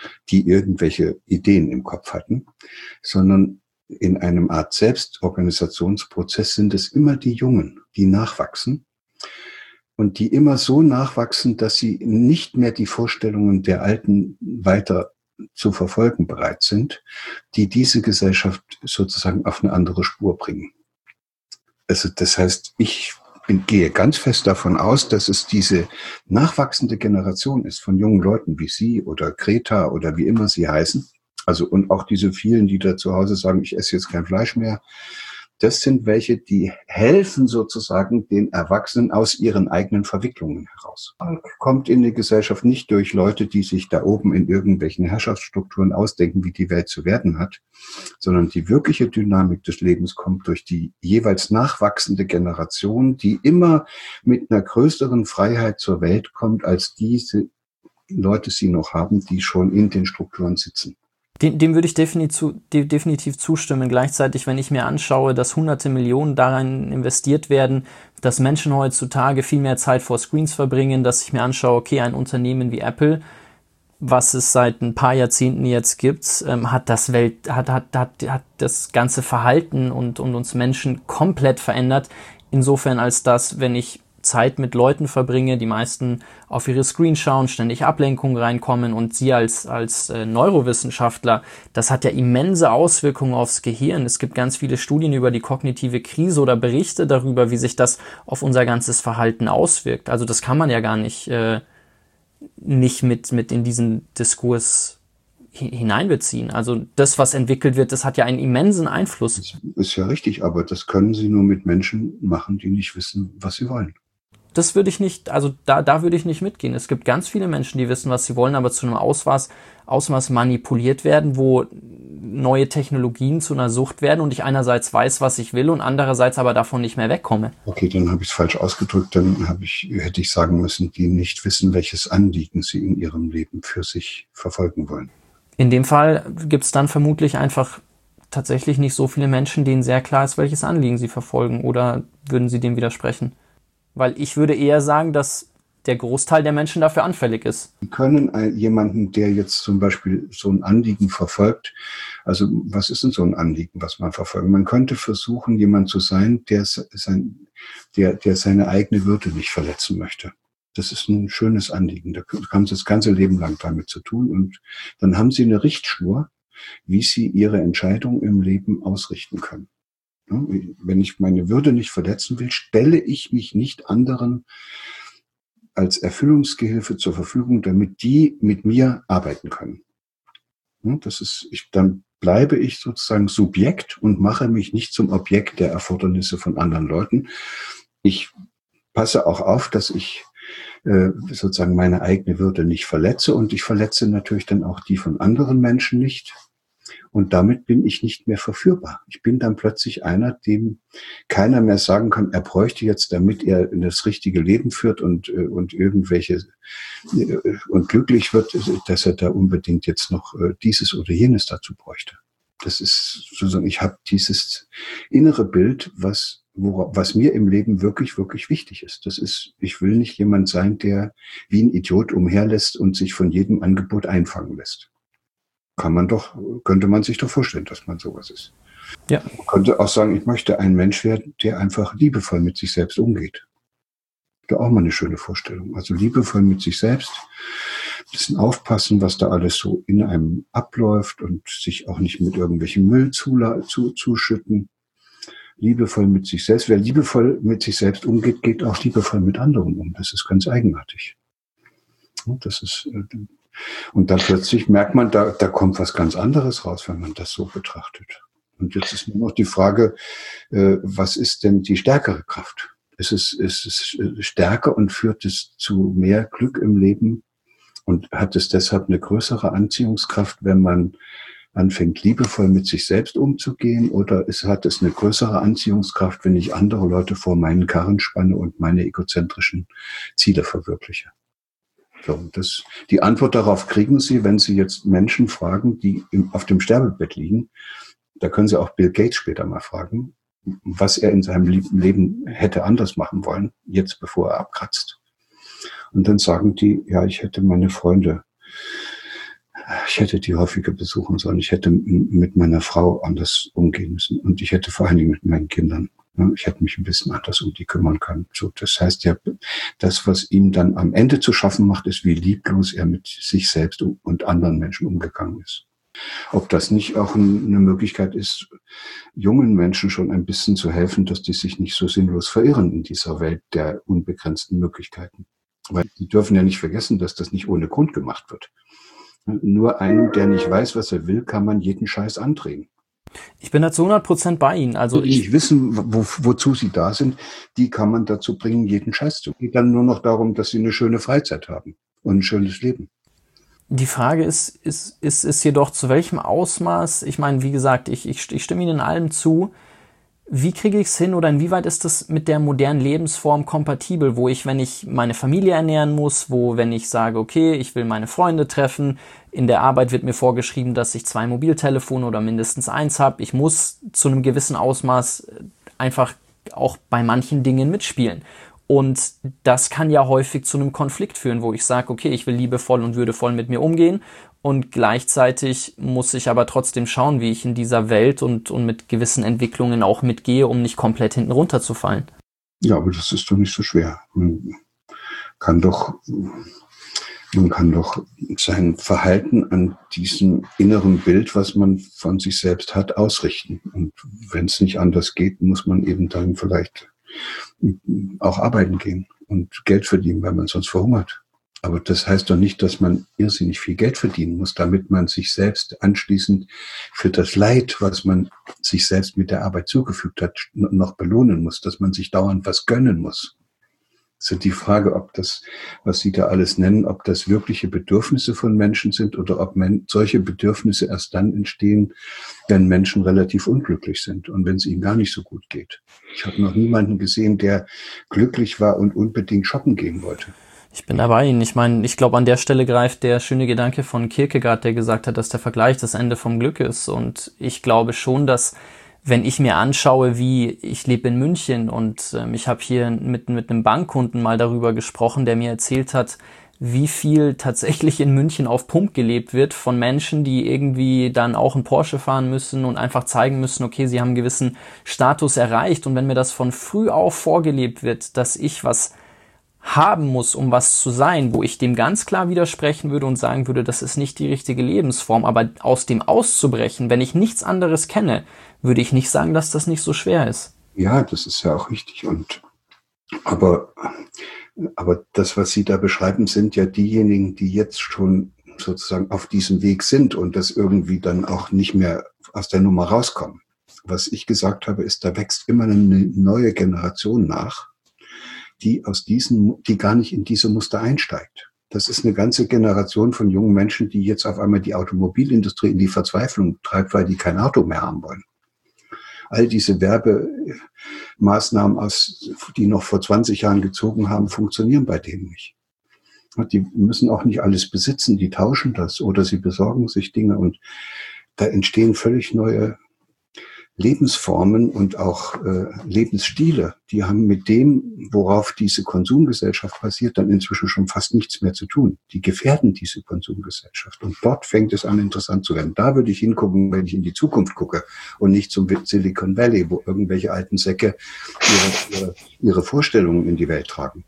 die irgendwelche Ideen im Kopf hatten, sondern in einem Art Selbstorganisationsprozess sind es immer die Jungen, die nachwachsen und die immer so nachwachsen, dass sie nicht mehr die Vorstellungen der Alten weiter zu verfolgen bereit sind, die diese Gesellschaft sozusagen auf eine andere Spur bringen. Also das heißt, ich gehe ganz fest davon aus, dass es diese nachwachsende Generation ist von jungen Leuten wie Sie oder Greta oder wie immer sie heißen. Also und auch diese vielen, die da zu Hause sagen, ich esse jetzt kein Fleisch mehr. Das sind welche, die helfen sozusagen den Erwachsenen aus ihren eigenen Verwicklungen heraus. Man kommt in die Gesellschaft nicht durch Leute, die sich da oben in irgendwelchen Herrschaftsstrukturen ausdenken, wie die Welt zu werden hat, sondern die wirkliche Dynamik des Lebens kommt durch die jeweils nachwachsende Generation, die immer mit einer größeren Freiheit zur Welt kommt, als diese Leute sie noch haben, die schon in den Strukturen sitzen. Dem würde ich definitiv zustimmen. Gleichzeitig, wenn ich mir anschaue, dass hunderte Millionen darin investiert werden, dass Menschen heutzutage viel mehr Zeit vor Screens verbringen, dass ich mir anschaue, okay, ein Unternehmen wie Apple, was es seit ein paar Jahrzehnten jetzt gibt, hat das ganze Verhalten und uns Menschen komplett verändert. Insofern als dass, wenn ich Zeit mit Leuten verbringe, die meisten auf ihre Screen schauen, ständig Ablenkungen reinkommen und Sie als Neurowissenschaftler, das hat ja immense Auswirkungen aufs Gehirn. Es gibt ganz viele Studien über die kognitive Krise oder Berichte darüber, wie sich das auf unser ganzes Verhalten auswirkt. Also das kann man ja gar nicht mit in diesen Diskurs hineinbeziehen. Also das, was entwickelt wird, das hat ja einen immensen Einfluss. Das ist ja richtig, aber das können Sie nur mit Menschen machen, die nicht wissen, was sie wollen. Das würde ich nicht, also da würde ich nicht mitgehen. Es gibt ganz viele Menschen, die wissen, was sie wollen, aber zu einem Ausmaß manipuliert werden, wo neue Technologien zu einer Sucht werden und ich einerseits weiß, was ich will und andererseits aber davon nicht mehr wegkomme. Okay, dann habe ich es falsch ausgedrückt. Dann hätte ich sagen müssen, die nicht wissen, welches Anliegen sie in ihrem Leben für sich verfolgen wollen. In dem Fall gibt es dann vermutlich einfach tatsächlich nicht so viele Menschen, denen sehr klar ist, welches Anliegen sie verfolgen. Oder würden Sie dem widersprechen? Weil ich würde eher sagen, dass der Großteil der Menschen dafür anfällig ist. Sie können jemanden, der jetzt zum Beispiel so ein Anliegen verfolgt, also was ist denn so ein Anliegen, was man verfolgt? Man könnte versuchen, jemand zu sein, der seine eigene Würde nicht verletzen möchte. Das ist ein schönes Anliegen. Da haben Sie das ganze Leben lang damit zu tun und dann haben Sie eine Richtschnur, wie Sie Ihre Entscheidung im Leben ausrichten können. Wenn ich meine Würde nicht verletzen will, stelle ich mich nicht anderen als Erfüllungsgehilfe zur Verfügung, damit die mit mir arbeiten können. Dann bleibe ich sozusagen Subjekt und mache mich nicht zum Objekt der Erfordernisse von anderen Leuten. Ich passe auch auf, dass ich sozusagen meine eigene Würde nicht verletze und ich verletze natürlich dann auch die von anderen Menschen nicht. Und damit bin ich nicht mehr verführbar. Ich bin dann plötzlich einer, dem keiner mehr sagen kann, er bräuchte jetzt, damit er das richtige Leben führt und irgendwelche und glücklich wird, dass er da unbedingt jetzt noch dieses oder jenes dazu bräuchte. Das ist sozusagen, ich habe dieses innere Bild, was mir im Leben wirklich, wirklich wichtig ist. Das ist, ich will nicht jemand sein, der wie ein Idiot umherlässt und sich von jedem Angebot einfangen lässt. Könnte man sich doch vorstellen, dass man sowas ist. Ja. Man könnte auch sagen, ich möchte ein Mensch werden, der einfach liebevoll mit sich selbst umgeht. Das ist auch mal eine schöne Vorstellung. Also liebevoll mit sich selbst, ein bisschen aufpassen, was da alles so in einem abläuft und sich auch nicht mit irgendwelchem Müll zuschütten. Liebevoll mit sich selbst. Wer liebevoll mit sich selbst umgeht, geht auch liebevoll mit anderen um. Das ist ganz eigenartig. Und dann plötzlich merkt man, da kommt was ganz anderes raus, wenn man das so betrachtet. Und jetzt ist nur noch die Frage, was ist denn die stärkere Kraft? Ist es stärker und führt es zu mehr Glück im Leben? Und hat es deshalb eine größere Anziehungskraft, wenn man anfängt, liebevoll mit sich selbst umzugehen? Oder hat es eine größere Anziehungskraft, wenn ich andere Leute vor meinen Karren spanne und meine egozentrischen Ziele verwirkliche? So, die Antwort darauf kriegen Sie, wenn Sie jetzt Menschen fragen, die auf dem Sterbebett liegen. Da können Sie auch Bill Gates später mal fragen, was er in seinem Leben hätte anders machen wollen, jetzt bevor er abkratzt. Und dann sagen die, ja, ich hätte meine Freunde Ich hätte die häufiger besuchen sollen. Ich hätte mit meiner Frau anders umgehen müssen. Und ich hätte vor allen Dingen mit meinen Kindern. Ich hätte mich ein bisschen anders um die kümmern können. So, das heißt ja, das, was ihm dann am Ende zu schaffen macht, ist, wie lieblos er mit sich selbst und anderen Menschen umgegangen ist. Ob das nicht auch eine Möglichkeit ist, jungen Menschen schon ein bisschen zu helfen, dass die sich nicht so sinnlos verirren in dieser Welt der unbegrenzten Möglichkeiten. Weil die dürfen ja nicht vergessen, dass das nicht ohne Grund gemacht wird. Nur einem, der nicht weiß, was er will, kann man jeden Scheiß andrehen. Ich bin da zu 100% bei Ihnen. Also die nicht wissen, wozu sie da sind, die kann man dazu bringen, jeden Scheiß zu. Es geht dann nur noch darum, dass sie eine schöne Freizeit haben und ein schönes Leben. Die Frage ist jedoch, zu welchem Ausmaß, ich meine, wie gesagt, ich stimme Ihnen in allem zu, wie kriege ich es hin oder inwieweit ist das mit der modernen Lebensform kompatibel, wo ich, wenn ich meine Familie ernähren muss, wenn ich sage, okay, ich will meine Freunde treffen, in der Arbeit wird mir vorgeschrieben, dass ich 2 Mobiltelefone oder mindestens 1 habe, ich muss zu einem gewissen Ausmaß einfach auch bei manchen Dingen mitspielen. Und das kann ja häufig zu einem Konflikt führen, wo ich sage, okay, ich will liebevoll und würdevoll mit mir umgehen und gleichzeitig muss ich aber trotzdem schauen, wie ich in dieser Welt und mit gewissen Entwicklungen auch mitgehe, um nicht komplett hinten runterzufallen. Ja, aber das ist doch nicht so schwer. Man kann doch sein Verhalten an diesem inneren Bild, was man von sich selbst hat, ausrichten. Und wenn es nicht anders geht, muss man eben dann vielleicht auch arbeiten gehen und Geld verdienen, weil man sonst verhungert. Aber das heißt doch nicht, dass man irrsinnig viel Geld verdienen muss, damit man sich selbst anschließend für das Leid, was man sich selbst mit der Arbeit zugefügt hat, noch belohnen muss, dass man sich dauernd was gönnen muss. Es ist die Frage, ob das, was Sie da alles nennen, ob das wirkliche Bedürfnisse von Menschen sind oder ob solche Bedürfnisse erst dann entstehen, wenn Menschen relativ unglücklich sind und wenn es ihnen gar nicht so gut geht. Ich habe noch niemanden gesehen, der glücklich war und unbedingt shoppen gehen wollte. Ich bin dabei Ihnen. Ich meine, ich glaube, an der Stelle greift der schöne Gedanke von Kierkegaard, der gesagt hat, dass der Vergleich das Ende vom Glück ist. Und ich glaube schon, dass, wenn ich mir anschaue, wie ich lebe in München und ich habe hier mit einem Bankkunden mal darüber gesprochen, der mir erzählt hat, wie viel tatsächlich in München auf Pump gelebt wird von Menschen, die irgendwie dann auch einen Porsche fahren müssen und einfach zeigen müssen, okay, sie haben einen gewissen Status erreicht. Und wenn mir das von früh auf vorgelebt wird, dass ich was haben muss, um was zu sein, wo ich dem ganz klar widersprechen würde und sagen würde, das ist nicht die richtige Lebensform, aber aus dem auszubrechen, wenn ich nichts anderes kenne, würde ich nicht sagen, dass das nicht so schwer ist. Ja, das ist ja auch richtig. Aber das, was Sie da beschreiben, sind ja diejenigen, die jetzt schon sozusagen auf diesem Weg sind und das irgendwie dann auch nicht mehr aus der Nummer rauskommen. Was ich gesagt habe, ist, da wächst immer eine neue Generation nach, die gar nicht in diese Muster einsteigt. Das ist eine ganze Generation von jungen Menschen, die jetzt auf einmal die Automobilindustrie in die Verzweiflung treibt, weil die kein Auto mehr haben wollen. All diese Werbemaßnahmen, die noch vor 20 Jahren gezogen haben, funktionieren bei denen nicht. Die müssen auch nicht alles besitzen, die tauschen das oder sie besorgen sich Dinge und da entstehen völlig neue Lebensformen und auch Lebensstile, die haben mit dem, worauf diese Konsumgesellschaft basiert, dann inzwischen schon fast nichts mehr zu tun. Die gefährden diese Konsumgesellschaft. Und dort fängt es an, interessant zu werden. Da würde ich hingucken, wenn ich in die Zukunft gucke und nicht zum Silicon Valley, wo irgendwelche alten Säcke ihre Vorstellungen in die Welt tragen.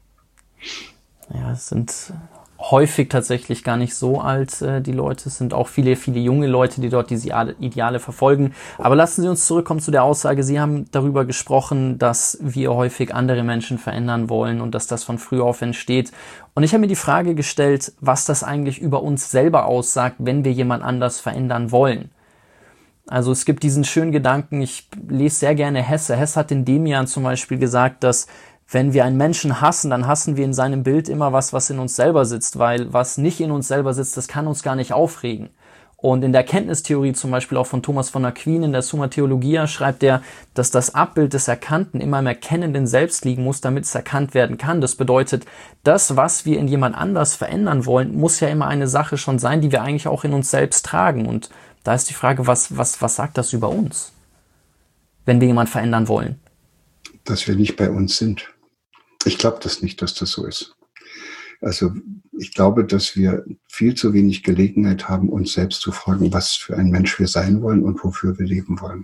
Ja, es sind häufig tatsächlich gar nicht so alt, die Leute. Es sind auch viele, viele junge Leute, die dort diese Ideale verfolgen. Aber lassen Sie uns zurückkommen zu der Aussage. Sie haben darüber gesprochen, dass wir häufig andere Menschen verändern wollen und dass das von früh auf entsteht. Und ich habe mir die Frage gestellt, was das eigentlich über uns selber aussagt, wenn wir jemand anders verändern wollen. Also es gibt diesen schönen Gedanken, ich lese sehr gerne Hesse. Hesse hat in dem Jahr zum Beispiel gesagt, dass wenn wir einen Menschen hassen, dann hassen wir in seinem Bild immer was in uns selber sitzt, weil was nicht in uns selber sitzt, das kann uns gar nicht aufregen. Und in der Erkenntnistheorie zum Beispiel auch von Thomas von Aquin, in der Summa Theologia, schreibt er, dass das Abbild des Erkannten immer im erkennenden Selbst liegen muss, damit es erkannt werden kann. Das bedeutet, das, was wir in jemand anders verändern wollen, muss ja immer eine Sache schon sein, die wir eigentlich auch in uns selbst tragen. Und da ist die Frage, was sagt das über uns, wenn wir jemanden verändern wollen? Dass wir nicht bei uns sind. Ich glaube das nicht, dass das so ist. Also ich glaube, dass wir viel zu wenig Gelegenheit haben, uns selbst zu fragen, was für ein Mensch wir sein wollen und wofür wir leben wollen.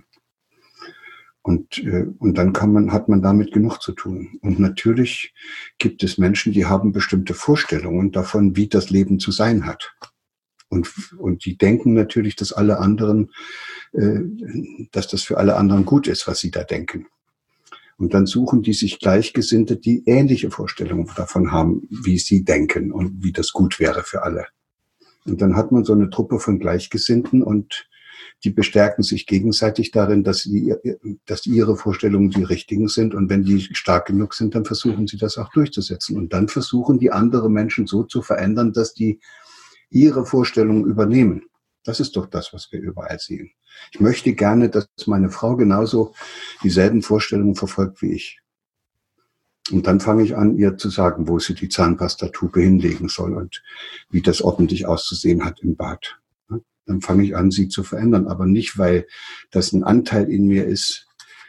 Und dann hat man damit genug zu tun. Und natürlich gibt es Menschen, die haben bestimmte Vorstellungen davon, wie das Leben zu sein hat. Und die denken natürlich, dass alle anderen, dass das für alle anderen gut ist, was sie da denken. Und dann suchen die sich Gleichgesinnte, die ähnliche Vorstellungen davon haben, wie sie denken und wie das gut wäre für alle. Und dann hat man so eine Truppe von Gleichgesinnten und die bestärken sich gegenseitig darin, dass ihre Vorstellungen die richtigen sind. Und wenn die stark genug sind, dann versuchen sie das auch durchzusetzen. Und dann versuchen die andere Menschen so zu verändern, dass die ihre Vorstellungen übernehmen. Das ist doch das, was wir überall sehen. Ich möchte gerne, dass meine Frau genauso dieselben Vorstellungen verfolgt wie ich. Und dann fange ich an, ihr zu sagen, wo sie die Zahnpastatube hinlegen soll und wie das ordentlich auszusehen hat im Bad. Dann fange ich an, sie zu verändern. Aber nicht, weil das ein Anteil in mir ist.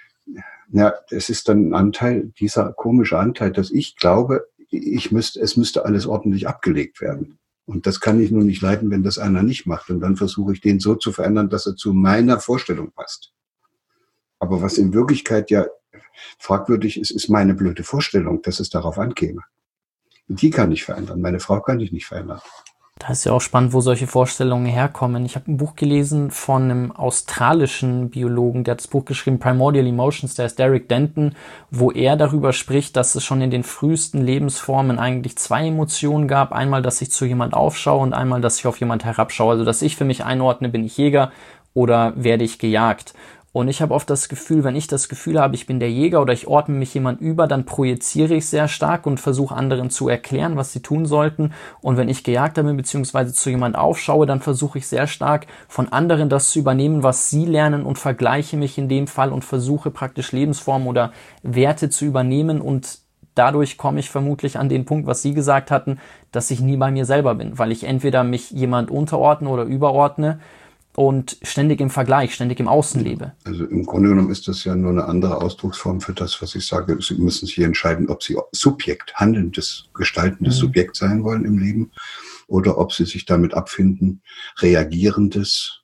Ja, es ist dann ein Anteil, dieser komische Anteil, dass ich glaube, es müsste alles ordentlich abgelegt werden. Und das kann ich nur nicht leiden, wenn das einer nicht macht. Und dann versuche ich, den so zu verändern, dass er zu meiner Vorstellung passt. Aber was in Wirklichkeit ja fragwürdig ist, ist meine blöde Vorstellung, dass es darauf ankäme. Und die kann ich verändern. Meine Frau kann ich nicht verändern. Da ist ja auch spannend, wo solche Vorstellungen herkommen. Ich habe ein Buch gelesen von einem australischen Biologen, der hat das Buch geschrieben, Primordial Emotions, der ist Derek Denton, wo er darüber spricht, dass es schon in den frühesten Lebensformen eigentlich zwei Emotionen gab. Einmal, dass ich zu jemand aufschaue und einmal, dass ich auf jemand herabschaue. Also, dass ich für mich einordne, bin ich Jäger oder werde ich gejagt. Und ich habe oft das Gefühl, wenn ich das Gefühl habe, ich bin der Jäger oder ich ordne mich jemand über, dann projiziere ich sehr stark und versuche anderen zu erklären, was sie tun sollten. Und wenn ich Gejagter bin bzw. zu jemand aufschaue, dann versuche ich sehr stark von anderen das zu übernehmen, was sie lernen und vergleiche mich in dem Fall und versuche praktisch Lebensformen oder Werte zu übernehmen und dadurch komme ich vermutlich an den Punkt, was Sie gesagt hatten, dass ich nie bei mir selber bin, weil ich entweder mich jemand unterordne oder überordne und ständig im Vergleich, ständig im Außen lebe. Also im Grunde genommen ist das ja nur eine andere Ausdrucksform für das, was ich sage. Sie müssen sich entscheiden, ob Sie Subjekt, handelndes, gestaltendes Subjekt sein wollen im Leben oder ob Sie sich damit abfinden, reagierendes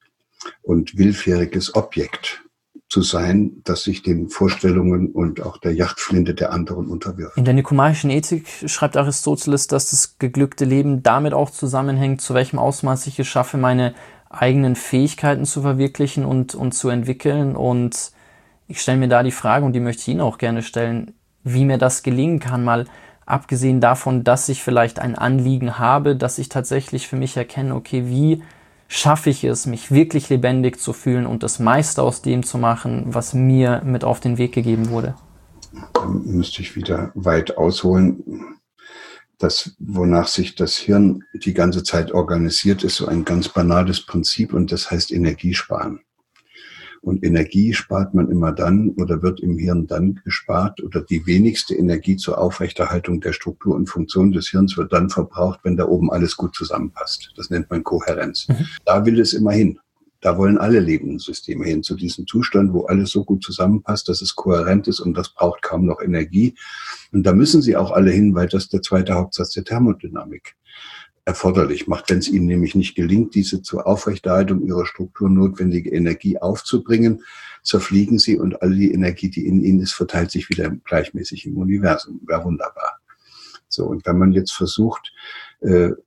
und willfähriges Objekt zu sein, das sich den Vorstellungen und auch der Jagdflinte der anderen unterwirft. In der Nikomacheischen Ethik schreibt Aristoteles, dass das geglückte Leben damit auch zusammenhängt, zu welchem Ausmaß ich es schaffe, meine eigenen Fähigkeiten zu verwirklichen und zu entwickeln. Und ich stelle mir da die Frage, und die möchte ich Ihnen auch gerne stellen, wie mir das gelingen kann, mal abgesehen davon, dass ich vielleicht ein Anliegen habe, dass ich tatsächlich für mich erkenne, okay, wie schaffe ich es, mich wirklich lebendig zu fühlen und das meiste aus dem zu machen, was mir mit auf den Weg gegeben wurde. Dann müsste ich wieder weit ausholen. Das, wonach sich das Hirn die ganze Zeit organisiert, ist so ein ganz banales Prinzip und das heißt Energiesparen. Und Energie spart man immer dann oder wird im Hirn dann gespart oder die wenigste Energie zur Aufrechterhaltung der Struktur und Funktion des Hirns wird dann verbraucht, wenn da oben alles gut zusammenpasst. Das nennt man Kohärenz. Da will es immer hin. Da wollen alle lebenden Systeme hin, zu diesem Zustand, wo alles so gut zusammenpasst, dass es kohärent ist und das braucht kaum noch Energie. Und da müssen sie auch alle hin, weil das der zweite Hauptsatz der Thermodynamik erforderlich macht. Wenn es ihnen nämlich nicht gelingt, diese zur Aufrechterhaltung ihrer Struktur notwendige Energie aufzubringen, zerfliegen sie und all die Energie, die in ihnen ist, verteilt sich wieder gleichmäßig im Universum. Wäre wunderbar. So, und wenn man jetzt versucht, und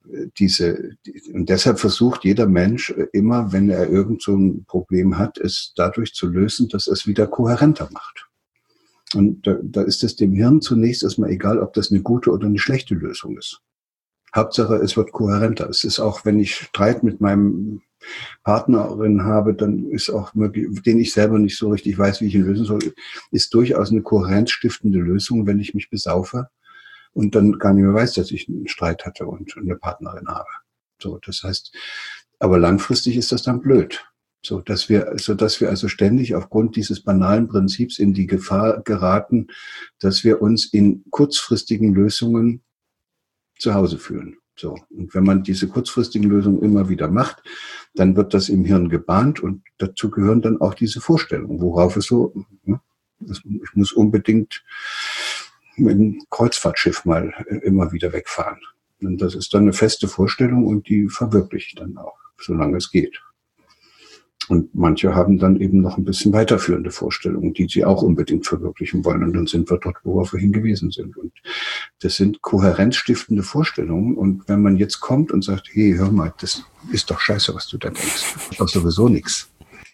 deshalb versucht jeder Mensch immer, wenn er irgend so ein Problem hat, es dadurch zu lösen, dass er es wieder kohärenter macht. Und da ist es dem Hirn zunächst erstmal egal, ob das eine gute oder eine schlechte Lösung ist. Hauptsache, es wird kohärenter. Es ist auch, wenn ich Streit mit meinem Partnerin habe, dann ist auch möglich, den ich selber nicht so richtig weiß, wie ich ihn lösen soll, ist durchaus eine kohärenzstiftende Lösung, wenn ich mich besaufe und dann gar nicht mehr weiß, dass ich einen Streit hatte und eine Partnerin habe. So, das heißt, aber langfristig ist das dann blöd. Sodass wir also ständig aufgrund dieses banalen Prinzips in die Gefahr geraten, dass wir uns in kurzfristigen Lösungen zu Hause fühlen. So. Und wenn man diese kurzfristigen Lösungen immer wieder macht, dann wird das im Hirn gebahnt und dazu gehören dann auch diese Vorstellungen, worauf es so, ich muss unbedingt mit einem Kreuzfahrtschiff mal immer wieder wegfahren. Und das ist dann eine feste Vorstellung und die verwirkliche ich dann auch, solange es geht. Und manche haben dann eben noch ein bisschen weiterführende Vorstellungen, die sie auch unbedingt verwirklichen wollen. Und dann sind wir dort, wo wir vorhin gewesen sind. Und das sind kohärenzstiftende Vorstellungen. Und wenn man jetzt kommt und sagt, hey, hör mal, das ist doch scheiße, was du da denkst. Das ist doch sowieso nichts.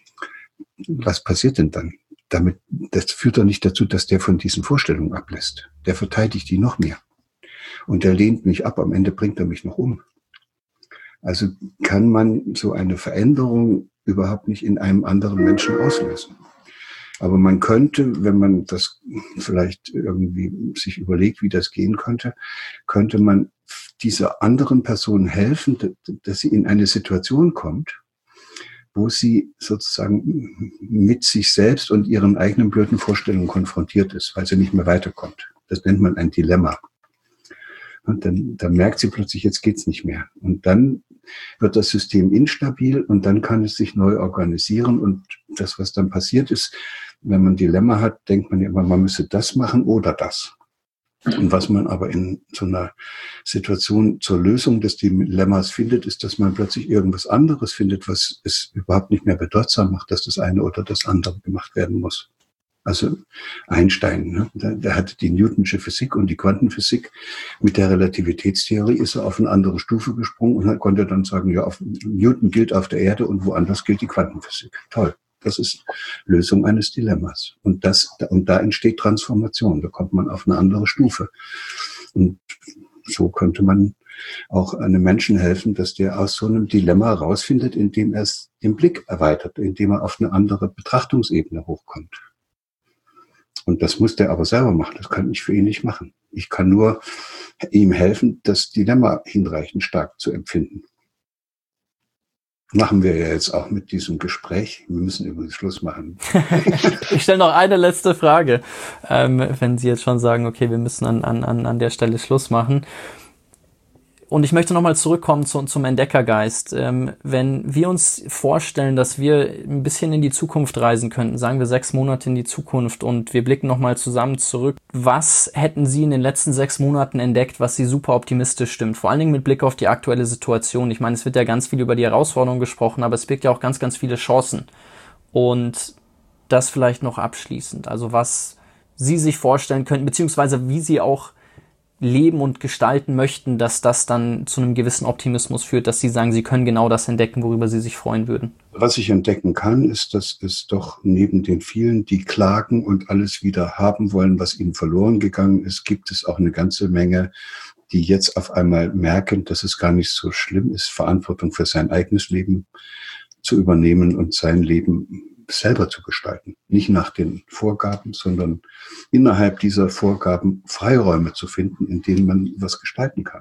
Was passiert denn dann? Das führt doch nicht dazu, dass der von diesen Vorstellungen ablässt. Der verteidigt die noch mehr. Und der lehnt mich ab. Am Ende bringt er mich noch um. Also kann man so eine Veränderung überhaupt nicht in einem anderen Menschen auslösen. Aber man könnte, wenn man das vielleicht irgendwie sich überlegt, wie das gehen könnte man dieser anderen Person helfen, dass sie in eine Situation kommt, wo sie sozusagen mit sich selbst und ihren eigenen blöden Vorstellungen konfrontiert ist, weil sie nicht mehr weiterkommt. Das nennt man ein Dilemma. Und dann merkt sie plötzlich, jetzt geht's nicht mehr. Und dann wird das System instabil und dann kann es sich neu organisieren. Und das, was dann passiert ist, wenn man ein Dilemma hat, denkt man ja immer, man müsse das machen oder das. Und was man aber in so einer Situation zur Lösung des Dilemmas findet, ist, dass man plötzlich irgendwas anderes findet, was es überhaupt nicht mehr bedeutsam macht, dass das eine oder das andere gemacht werden muss. Also Einstein, ne? Der hatte die Newtonsche Physik und die Quantenphysik. Mit der Relativitätstheorie ist er auf eine andere Stufe gesprungen und konnte dann sagen, ja, Newton gilt auf der Erde und woanders gilt die Quantenphysik. Toll. Das ist Lösung eines Dilemmas. Und da entsteht Transformation. Da kommt man auf eine andere Stufe. Und so könnte man auch einem Menschen helfen, dass der aus so einem Dilemma rausfindet, indem er den Blick erweitert, indem er auf eine andere Betrachtungsebene hochkommt. Und das muss der aber selber machen. Das kann ich für ihn nicht machen. Ich kann nur ihm helfen, das Dilemma hinreichend stark zu empfinden. Machen wir ja jetzt auch mit diesem Gespräch. Wir müssen übrigens Schluss machen. Ich stelle noch eine letzte Frage. Wenn Sie jetzt schon sagen, okay, wir müssen an der Stelle Schluss machen. Und ich möchte nochmal zurückkommen zum Entdeckergeist. Wenn wir uns vorstellen, dass wir ein bisschen in die Zukunft reisen könnten, sagen wir 6 Monate in die Zukunft und wir blicken nochmal zusammen zurück, was hätten Sie in den letzten 6 Monaten entdeckt, was Sie super optimistisch stimmt? Vor allen Dingen mit Blick auf die aktuelle Situation. Ich meine, es wird ja ganz viel über die Herausforderungen gesprochen, aber es birgt ja auch ganz, ganz viele Chancen. Und das vielleicht noch abschließend. Also was Sie sich vorstellen könnten, beziehungsweise wie Sie auch leben und gestalten möchten, dass das dann zu einem gewissen Optimismus führt, dass Sie sagen, Sie können genau das entdecken, worüber Sie sich freuen würden. Was ich entdecken kann, ist, dass es doch neben den vielen, die klagen und alles wieder haben wollen, was ihnen verloren gegangen ist, gibt es auch eine ganze Menge, die jetzt auf einmal merken, dass es gar nicht so schlimm ist, Verantwortung für sein eigenes Leben zu übernehmen und sein Leben selber zu gestalten. Nicht nach den Vorgaben, sondern innerhalb dieser Vorgaben Freiräume zu finden, in denen man was gestalten kann.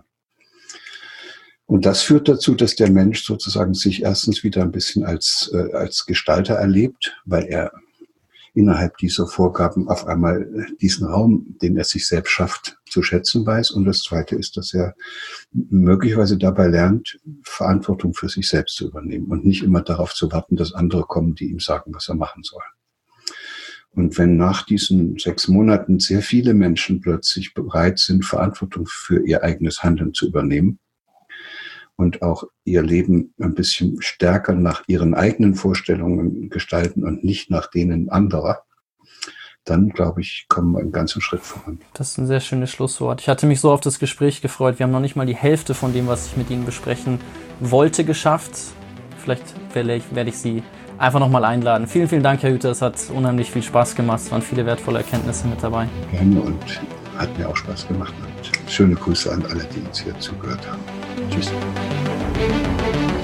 Und das führt dazu, dass der Mensch sozusagen sich erstens wieder ein bisschen als Gestalter erlebt, weil er innerhalb dieser Vorgaben auf einmal diesen Raum, den er sich selbst schafft, zu schätzen weiß. Und das Zweite ist, dass er möglicherweise dabei lernt, Verantwortung für sich selbst zu übernehmen und nicht immer darauf zu warten, dass andere kommen, die ihm sagen, was er machen soll. Und wenn nach diesen 6 Monaten sehr viele Menschen plötzlich bereit sind, Verantwortung für ihr eigenes Handeln zu übernehmen und auch ihr Leben ein bisschen stärker nach ihren eigenen Vorstellungen gestalten und nicht nach denen anderer, dann, glaube ich, kommen wir einen ganzen Schritt voran. Das ist ein sehr schönes Schlusswort. Ich hatte mich so auf das Gespräch gefreut. Wir haben noch nicht mal die Hälfte von dem, was ich mit Ihnen besprechen wollte, geschafft. Vielleicht werde ich Sie einfach nochmal einladen. Vielen, vielen Dank, Herr Hüter. Es hat unheimlich viel Spaß gemacht. Es waren viele wertvolle Erkenntnisse mit dabei. Gerne und hat mir auch Spaß gemacht. Und schöne Grüße an alle, die uns hier zugehört haben. Tschüss.